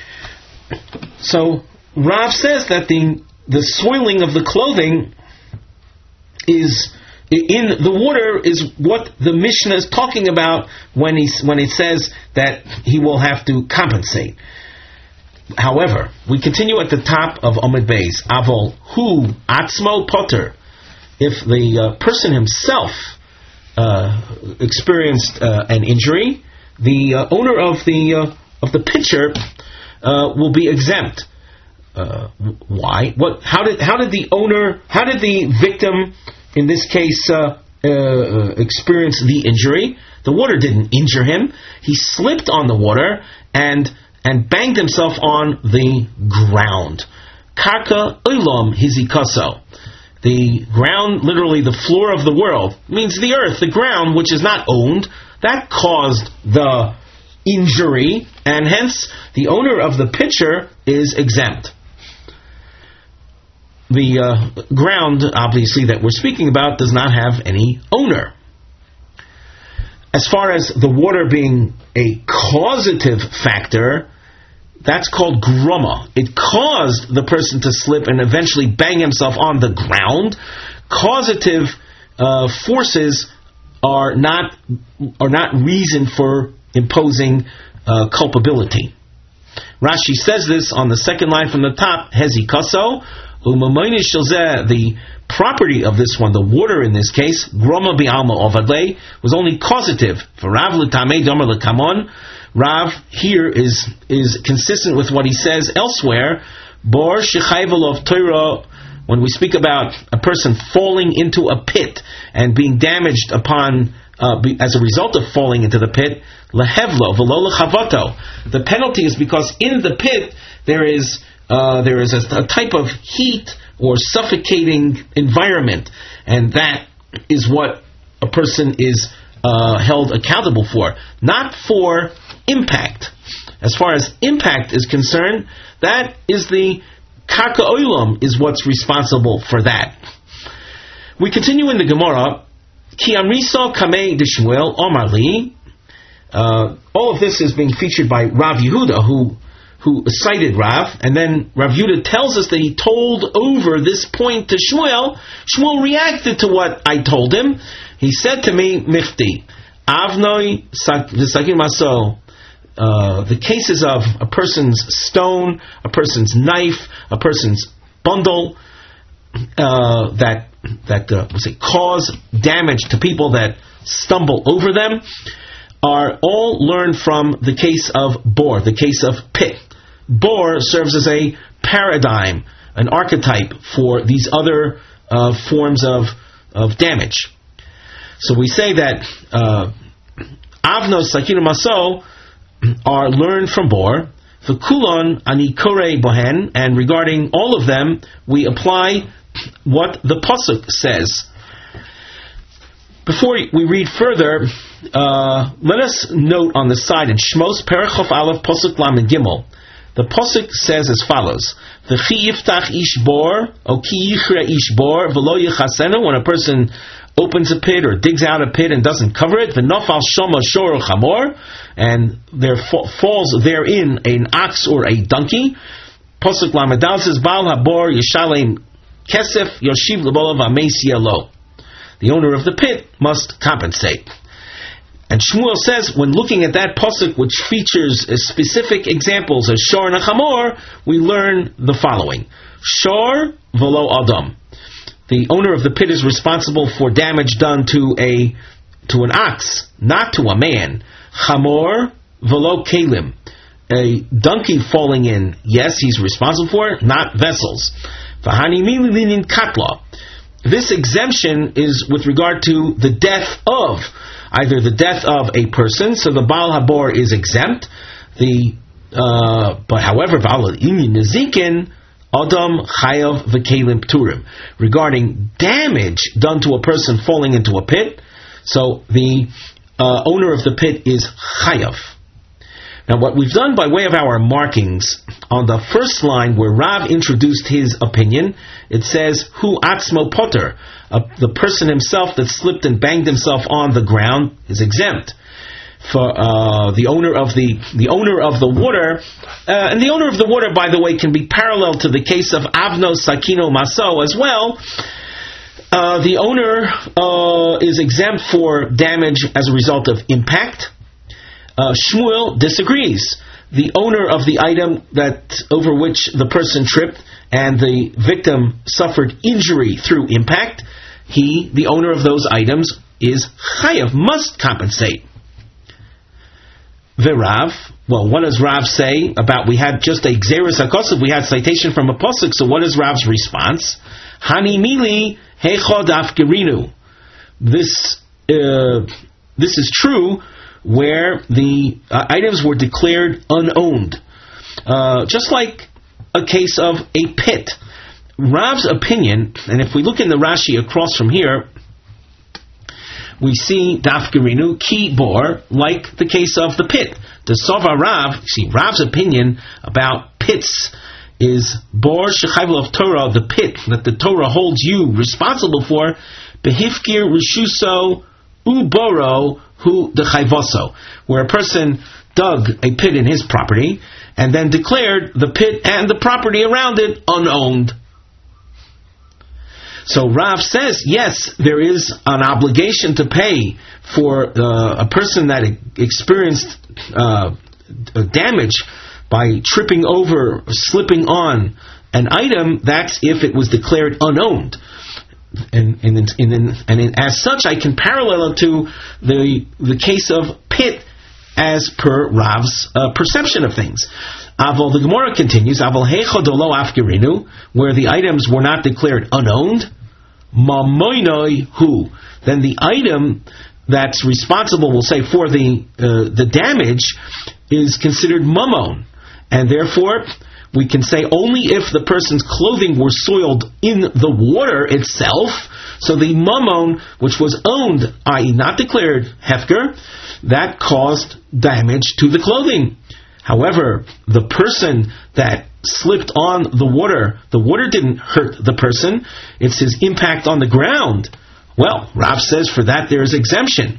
So Rav says that the the soiling of the clothing is in the water is what the Mishnah is talking about when he when it says that he will have to compensate. However, we continue at the top of Omid Beis. Avol hu atzmo potter. If the uh, person himself uh, experienced uh, an injury, the uh, owner of the uh, of the pitcher uh, will be exempt. Uh, why? What? How did how did the owner? How did the victim, in this case, uh, uh, experience the injury? The water didn't injure him. He slipped on the water and and banged himself on the ground. Karka olam hizikaso. The ground, literally the floor of the world, means the earth, the ground, which is not owned. That caused the injury, and hence the owner of the pitcher is exempt. The uh, ground, obviously, that we're speaking about does not have any owner. As far as the water being a causative factor, that's called gruma. It caused the person to slip and eventually bang himself on the ground. Causative uh, forces are not are not reason for imposing uh, culpability. Rashi says this on the second line from the top, Hezikaso, Umamoinish Shilzeh, the property of this one, the water in this case, Groma Bi'alma Ovadle, was only causative. For Rav L'tamei Domer L'kamon, Rav here is is consistent with what he says elsewhere, Bor Shechayvelov Torah, when we speak about a person falling into a pit and being damaged upon uh, be, as a result of falling into the pit, Lehevlo V'lo L'chavoto. The penalty is because in the pit there is uh, there is a, a type of heat or suffocating environment, and that is what a person is uh, held accountable for, not for impact. As far as impact is concerned, that is the Karka Oilam is what's responsible for that. We continue in the Gemara. Ki Amriso Kamei de Shmuel Omar Li. Uh, all of this is being featured by Rav Yehuda, who who cited Rav, and then Rav Yehuda tells us that he told over this point to Shmuel. Shmuel reacted to what I told him. He said to me, Michti, Avnoi V'Sakin Maso. Uh, the cases of a person's stone, a person's knife, a person's bundle uh, that that uh, we'll say cause damage to people that stumble over them are all learned from the case of bor, the case of pit. Bor serves as a paradigm, an archetype for these other uh, forms of of damage. So we say that uh, Avnos Sakinu Maso are learned from Bor. The Kulon Ani Korei Bohen, and regarding all of them, we apply what the Pasuk says. Before we read further, uh, let us note on the side in Shmos Perichof Aleph Pasuk Lam and Gimel. The Pasuk says as follows: V'chi yiftach ish bor, o ki yichra ish bor, v'lo yichasenu, when a person opens a pit or digs out a pit and doesn't cover it, v'nofal shoma shor or chamor, and there fa- falls therein an ox or a donkey. Pasuk Lamadal says, Baal habor yishalem kesef yoshiv l'bolav ameis yelo. The owner of the pit must compensate. And Shmuel says, when looking at that pasuk, which features specific examples of shor and chamor, we learn the following: shor v'lo adam. The owner of the pit is responsible for damage done to a to an ox, not to a man. Chamor v'lo kelim. A donkey falling in, yes, he's responsible for it, not vessels. V'hani milinin katla. This exemption is with regard to the death of, either the death of a person, so the Baal Habor is exempt. The uh, but however, Baal Inyan Nezikin, Adam Chayav V'Kelim Pturim. Regarding damage done to a person falling into a pit, so the uh, owner of the pit is Chayav. Now, what we've done by way of our markings, on the first line where Rav introduced his opinion, it says, Hu atzmo potter, uh, the person himself that slipped and banged himself on the ground is exempt. For uh, the owner of the the owner of the water, uh, and the owner of the water, by the way, can be parallel to the case of Avno Sakino Maso as well. Uh, the owner uh, is exempt for damage as a result of impact. Uh, Shmuel disagrees. The owner of the item that over which the person tripped and the victim suffered injury through impact, he, the owner of those items, is chayav, must compensate. V'Rav, well, what does Rav say about, we had just a Gzeres HaKosov, we had citation from a Pasuk, so what is Rav's response? Hani mili heichod afgerinu. This, uh, this is true where the uh, items were declared unowned. Uh, just like a case of a pit. Rav's opinion, and if we look in the Rashi across from here, we see Daf Gerinu, Ki Bor, like the case of the pit. The Sova Rav, see, Rav's opinion about pits is Bor Shechayvel of Torah, the pit that the Torah holds you responsible for, Behifkir Rishuso Uboro Hu de Chayvoso, where a person dug a pit in his property and then declared the pit and the property around it unowned. So Rav says, yes, there is an obligation to pay for uh, a person that experienced uh, damage by tripping over or slipping on an item, that's if it was declared unowned. And, and, and, and, and in, as such, I can parallel it to the the case of pit as per Rav's uh, perception of things. Aval, the Gemara continues, Aval hechodolo afkirinu, where the items were not declared unowned, mamoinoi hu, then the item that's responsible, we'll say, for the uh, the damage is considered mamon, and therefore we can say only if the person's clothing were soiled in the water itself, so the mamon, which was owned, that is not declared hefker, that caused damage to the clothing. However, the person that slipped on the water, the water didn't hurt the person, it's his impact on the ground. Well, Rav says for that there is exemption.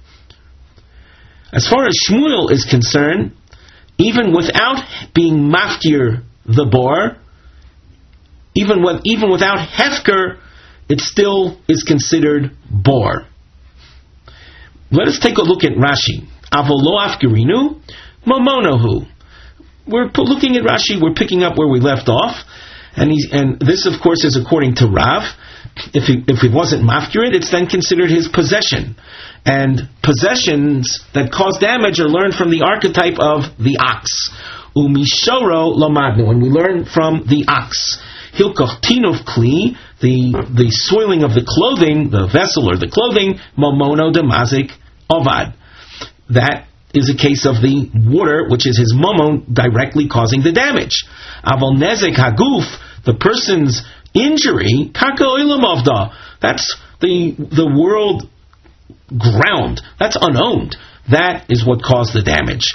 As far as Shmuel is concerned, even without being mafkir the bor, even with, even without hefker, it still is considered bor. Let us take a look at Rashi. Avolo afkirinu, momonohu. We're looking at Rashi, we're picking up where we left off, and he's, and this of course is according to Rav. If he, if it wasn't mafkirid, it's then considered his possession. And possessions that cause damage are learned from the archetype of the ox. Umishoro lamadnu, and we learn from the ox. Hilkoch tinuf kli, the the soiling of the clothing, the vessel or the clothing, momono demazik ovad. That is a case of the water, which is his momon, directly causing the damage. Aval nezek haguf, the person's injury, kaka oilam avda, that's the the world ground, that's unowned. That is what caused the damage.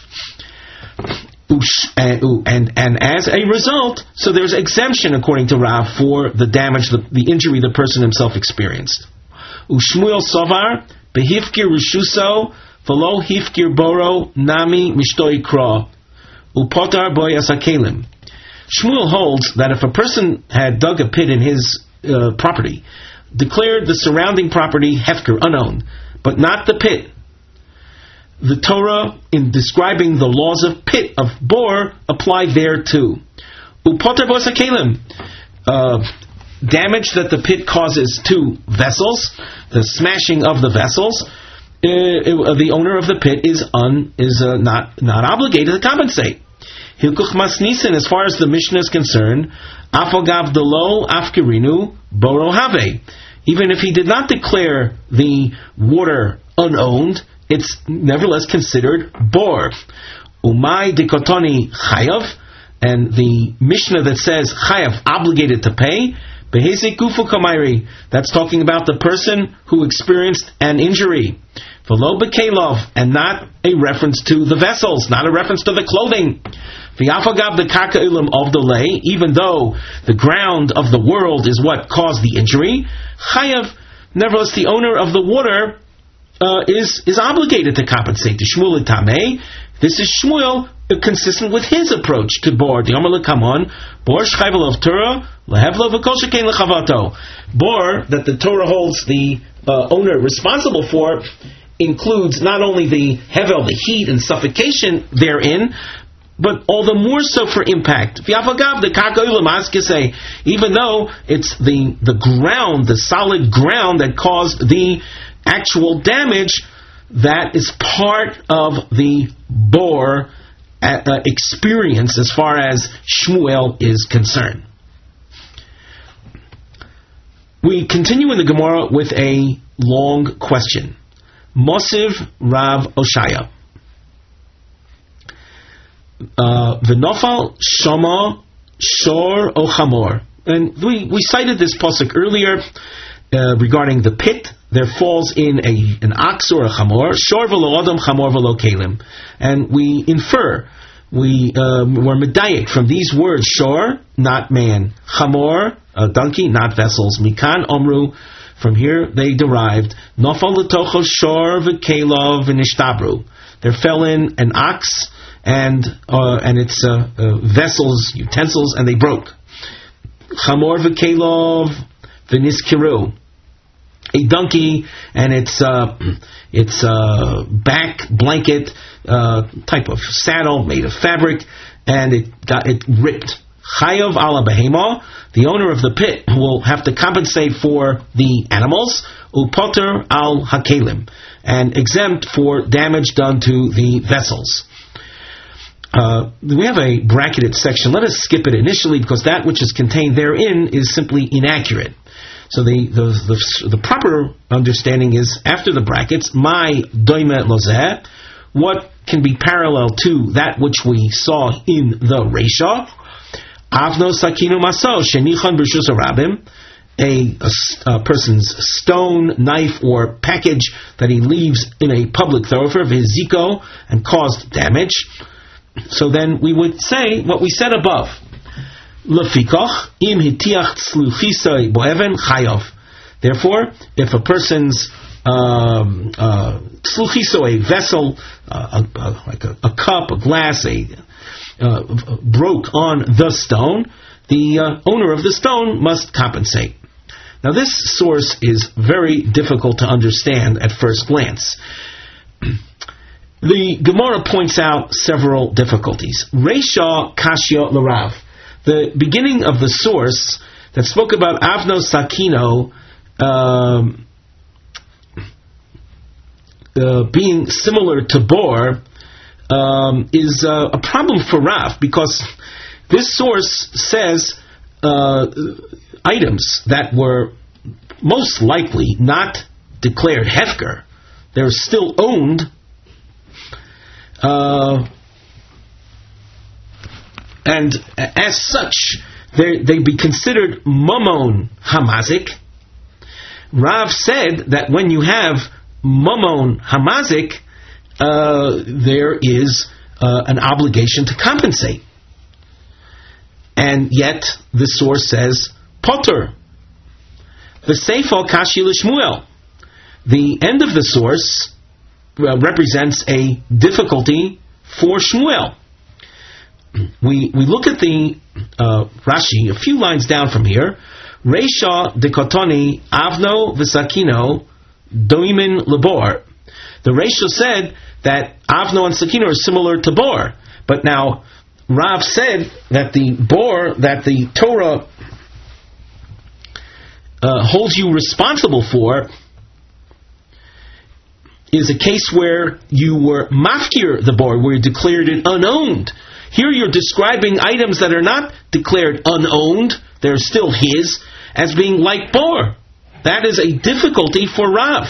And, and, and as a result, so there's exemption according to Rav for the damage, the, the injury the person himself experienced. Ushmuel Sovar, behifkir rishuso, velo hifkir boro, nami mishtoi kra, upotar boyas hakelim. Shmuel holds that if a person had dug a pit in his uh, property, declared the surrounding property hefker, unowned, but not the pit, the Torah, in describing the laws of pit, of bor, apply there too. Upotar boyas hakelim, uh, damage that the pit causes to vessels, the smashing of the vessels, uh, uh, the owner of the pit is un, is uh, not not obligated to compensate. Hilkuch masnisin, as far as the Mishnah is concerned, afogav delo afkirinu boro have. Even if he did not declare the water unowned, it's nevertheless considered bor. Umay dikotoni chayav, and the Mishnah that says chayav, obligated to pay, beheze kufu kamairi, that's talking about the person who experienced an injury. V'lo bekelov, and not a reference to the vessels, not a reference to the clothing. V'yafagav the karka ilim of the lay, even though the ground of the world is what caused the injury, chayav, nevertheless the owner of the water uh, is is obligated to compensate. To Shmuel Tameh, this is Shmuel uh, consistent with his approach to bor. The Omer lekamon bor shchayvel of Torah lehevlo v'kol shekain lechavato. Bor that the Torah holds the uh, owner responsible for includes not only the hevel, the heat and suffocation therein, but all the more so for impact. Even though it's the, the ground, the solid ground that caused the actual damage, that is part of the bor uh, experience as far as Shmuel is concerned. We continue in the Gemara with a long question. Mosiv Rav Oshaya. V'nofal uh, Shama Shor O Chamor. And we, we cited this pasuk earlier uh, regarding the pit. There falls in a an ox or a chamor. Shor v'lo adam, chamor v'lo kelim. And we infer, we uh, were medayik from these words: shor, not man; chamor, a donkey, not vessels. Mikan omru. From here they derived nofal l'tocho shor v'kelov v'nishtabru. There fell in an ox and uh, and its uh, uh, vessels, utensils, and they broke. Chamor v'kelov v'niskiru. A donkey and its uh, its uh, back blanket uh, type of saddle made of fabric, and it got it ripped. Chayav ala behema, the owner of the pit will have to compensate for the animals, upoter al hakelim, and exempt for damage done to the vessels. Uh, we have a bracketed section. Let us skip it initially because that which is contained therein is simply inaccurate. So the the, the, the proper understanding is after the brackets, my doime lozeh, what can be parallel to that which we saw in the Reisha. Avno sakinu maso shenichon b'rshus harabim, a, a, a person's stone, knife, or package that he leaves in a public thoroughfare, v'hiziko, and caused damage. So then we would say what we said above. Lefikoch im hitiach tzluchisai boeven chayav. Therefore, if a person's um, uh, tzluchiso, a vessel, uh, a, a, like a, a cup, a glass, a uh, broke on the stone, the uh, owner of the stone must compensate. Now, this source is very difficult to understand at first glance. The Gemara points out several difficulties. Reisha kashya l'Rav. The beginning of the source that spoke about Avno Sakino um, uh, being similar to Bor um, is uh, a problem for Rav, because this source says uh, items that were most likely not declared hefker. They're still owned. Uh, and as such, they be considered mamon hamazik. Rav said that when you have mamon hamazik, uh, there is uh, an obligation to compensate. And yet, the source says potter. The seifo kashi l'shmuel. The end of the source uh, represents a difficulty for Shmuel. We we look at the uh, Rashi a few lines down from here. Reisha dekotoni avno v'sakino doimin lebor. The Reisha said that avno and sakino are similar to bor, but now Rav said that the bor that the Torah uh, holds you responsible for is a case where you were mafkir the bor, where you declared it unowned. Here you're describing items that are not declared unowned, they're still his, as being like bor. That is a difficulty for Rav.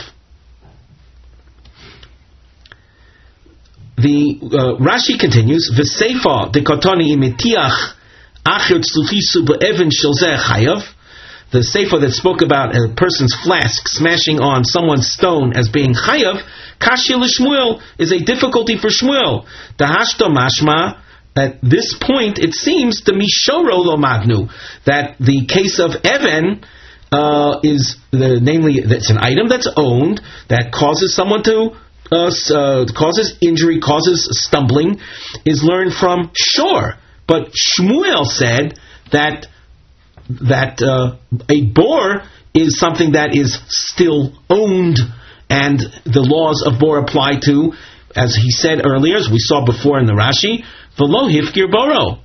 The uh, Rashi continues, V'seifa dekotoni imetiach acher tzluchisu be'even shelzeh chayav. The seifa that spoke about a person's flask smashing on someone's stone as being chayav, kashya l'shmuel, is a difficulty for Shmuel. Dahashto mashma, at this point it seems the mishoro lo magnu, that the case of even uh, is the, namely it's an item that's owned that causes someone to uh, uh, causes injury, causes stumbling, is learned from shor. But Shmuel said that that uh, a bor is something that is still owned, and the laws of bor apply to, as he said earlier, as we saw before in the Rashi, v'lo hifkir boro.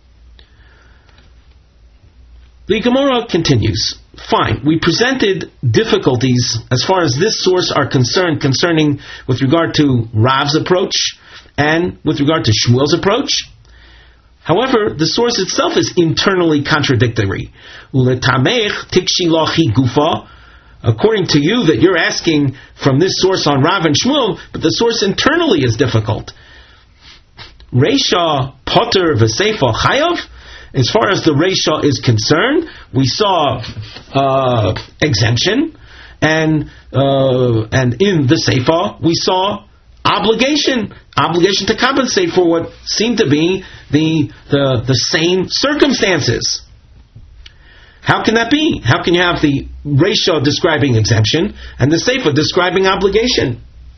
The Gemara continues. Fine, we presented difficulties as far as this source are concerned, concerning with regard to Rav's approach and with regard to Shmuel's approach. However, the source itself is internally contradictory. According to you, that you're asking from this source on Rav and Shmuel, but the source internally is difficult. Reisha potter v'seifa chayav. As far as the Reisha is concerned, we saw uh, exemption, and uh, and in the Seifa we saw obligation, obligation to compensate for what seemed to be the the the same circumstances. How can that be? How can you have the Reisha describing exemption and the Seifa describing obligation?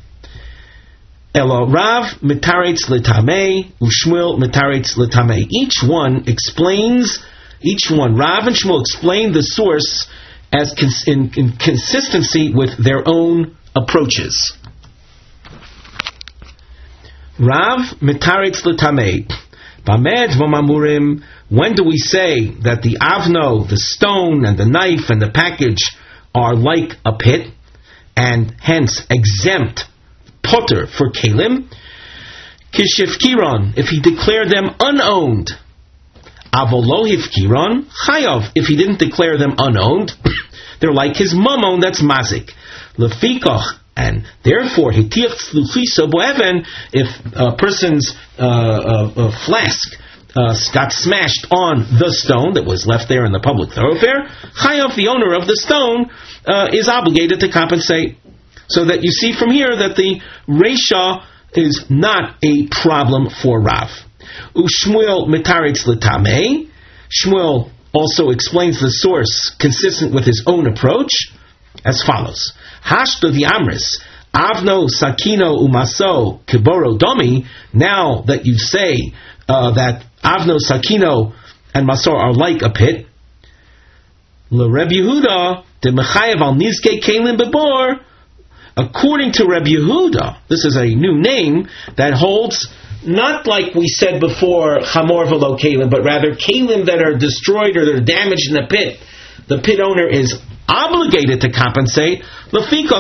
Elo Rav mitaretz letamei, u'Shmuel mitaretz letamei. Each one explains, each one, Rav and Shmuel explain the source as cons- in, in consistency with their own approaches. Rav mitaritz l'tamei. Bamed v'mamurim. When do we say that the avno, the stone, and the knife, and the package are like a pit, and hence exempt potter for kelim? Kishivkiron, if he declared them unowned. Avolohiv kiron chayav. If he didn't declare them unowned, they're like his mammon that's mazik. Lefikach, and therefore hitich tzluchisa boeven. If a person's uh, uh, uh, flask uh, got smashed on the stone that was left there in the public thoroughfare, chayav, the owner of the stone, uh, is obligated to compensate. So that you see from here that the Reisha is not a problem for Rav. Ushmuel mitaritz l'tamei. Shmuel also explains the source consistent with his own approach as follows: Hashto the Amris, Avno Sakino Umaso Kiboro Domi. Now that you say uh, that Avno Sakino and Masor are like a pit, LeReb Yehuda de Mechayev al Nizke Kalim Bebor. According to Reb Yehuda, this is a new name that holds not like we said before, Chamor v'lo Kalim, but rather Kalim that are destroyed or that are damaged in the pit. The pit owner is obligated to compensate. Therefore,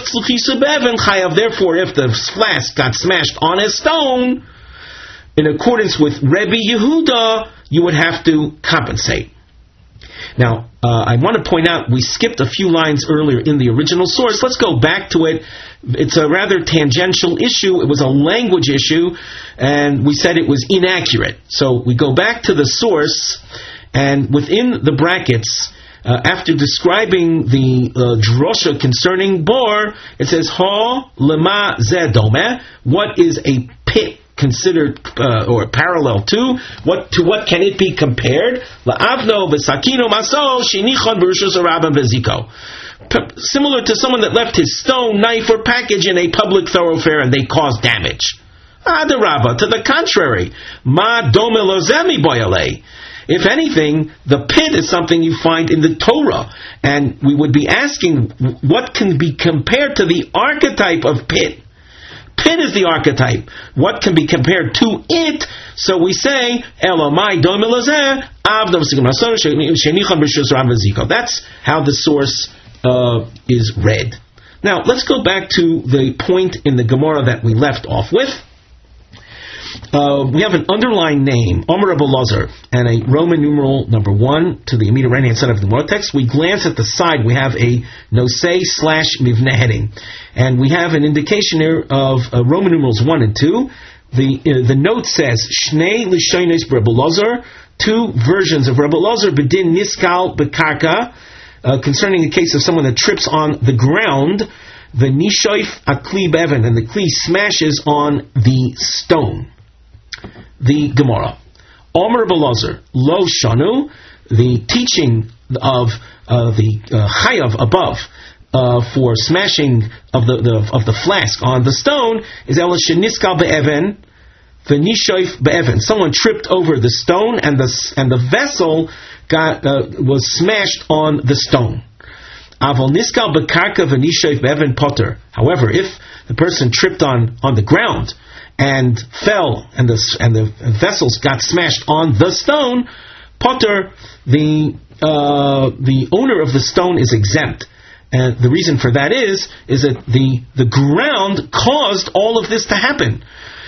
if the flask got smashed on a stone, in accordance with Rebbe Yehuda, you would have to compensate. Now, uh, I want to point out, we skipped a few lines earlier in the original source. Let's go back to it. It's a rather tangential issue. It was a language issue, and we said it was inaccurate. So we go back to the source, and within the brackets, uh, after describing the uh, drosha concerning bor, it says, Ha lema zeh domeh. What is a pit considered uh, or parallel to? What to what can it be compared? La'avno v'sakino maso shenichon b'rishus harabim v'ziko. Similar to someone that left his stone, knife, or package in a public thoroughfare and they caused damage. Adarabba, to the contrary. Ma dome lozemi boyale. If anything, the pit is something you find in the Torah, and we would be asking what can be compared to the archetype of pit. Pit is the archetype. What can be compared to it? So we say, Elamai domilazeh, avdom sigmason shenichon b'shus ram v'ziko. That's how the source uh, is read. Now, let's go back to the point in the Gemara that we left off with. Uh, we have an underlying name, Omer Rabbi Lazar, and a Roman numeral number one to the immediate right-hand side of the Gemara text. We glance at the side, we have a nosei slash mivneh heading. And we have an indication here of uh, Roman numerals one and two. The uh, the note says, Shnei Lishones Rabbi Lazar, two versions of Rabbi Lazar, Bedin Niskal Bekarka, uh, concerning the case of someone that trips on the ground, the Nishoif Akli Bevan, and the Kli smashes on the stone. The Gemara. Omer Belazar, Lo Shanu, the teaching of uh, the uh, Chayav above uh, for smashing of the, the of the flask on the stone is El Sheniskal Be'even, V'nishoif Be'even. Someone tripped over the stone and the and the vessel got uh, was smashed on the stone. Avol Niskal Be'karka V'nishoif Be'even Potter. However, if the person tripped on, on the ground and fell, and the and the vessels got smashed on the stone, Potter, the uh, the owner of the stone is exempt, and the reason for that is is that the the ground caused all of this to happen.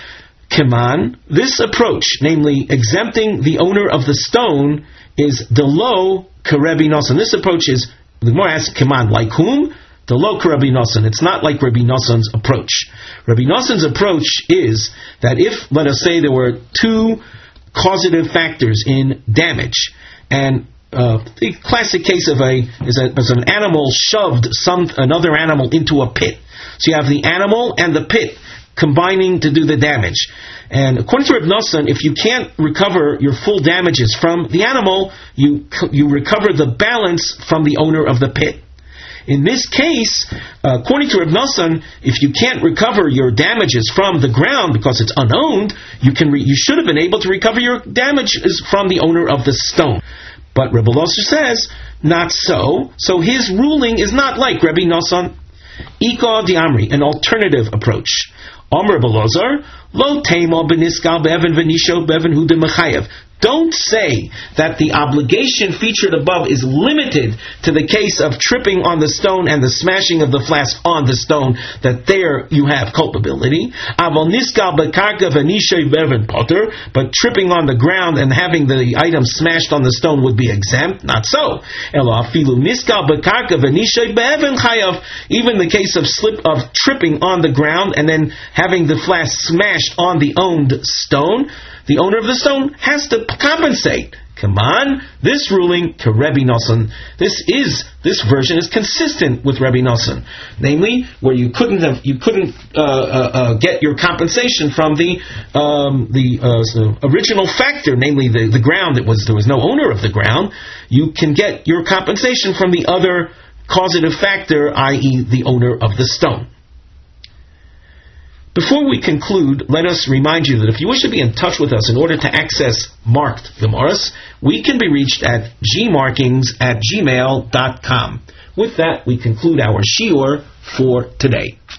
Keman, this approach, namely exempting the owner of the stone, is delo karebi nosan. This approach is, the Gemara asks, Keman, like whom? The low Rabbi Nosson. It's not like Rabbi Nosson's approach. Rabbi Nosson's approach is that if, let us say, there were two causative factors in damage, and uh, the classic case of a is, a is an animal shoved some another animal into a pit. So you have the animal and the pit combining to do the damage. And according to Rabbi Nosson, if you can't recover your full damages from the animal, you you recover the balance from the owner of the pit. In this case, uh, according to Reb Nosson, if you can't recover your damages from the ground because it's unowned, you can re- you should have been able to recover your damages from the owner of the stone. But Reb Elazar says, not so. So his ruling is not like Rabbi Nosson. Ika di Amri, an alternative approach. Omer Reb Elazar, Lo temo beniskal be'evan v'nisho be'evan hu d'mechayev. Don't say that the obligation featured above is limited to the case of tripping on the stone and the smashing of the flask on the stone, that there you have culpability. But tripping on the ground and having the item smashed on the stone would be exempt. Not so. Even the case of slip of tripping on the ground and then having the flask smashed on the owned stone, the owner of the stone has to compensate. Come on, this ruling to Rebbe Nosson, this is this version is consistent with Rebbe Nosson, namely where you couldn't have you couldn't uh, uh, uh, get your compensation from the um, the uh, so original factor, namely the, the ground. It was there was no owner of the ground. You can get your compensation from the other causative factor, that is, the owner of the stone. Before we conclude, let us remind you that if you wish to be in touch with us in order to access marked Gemaras, we can be reached at gmarkings at gmail dot com. With that, we conclude our shiur for today.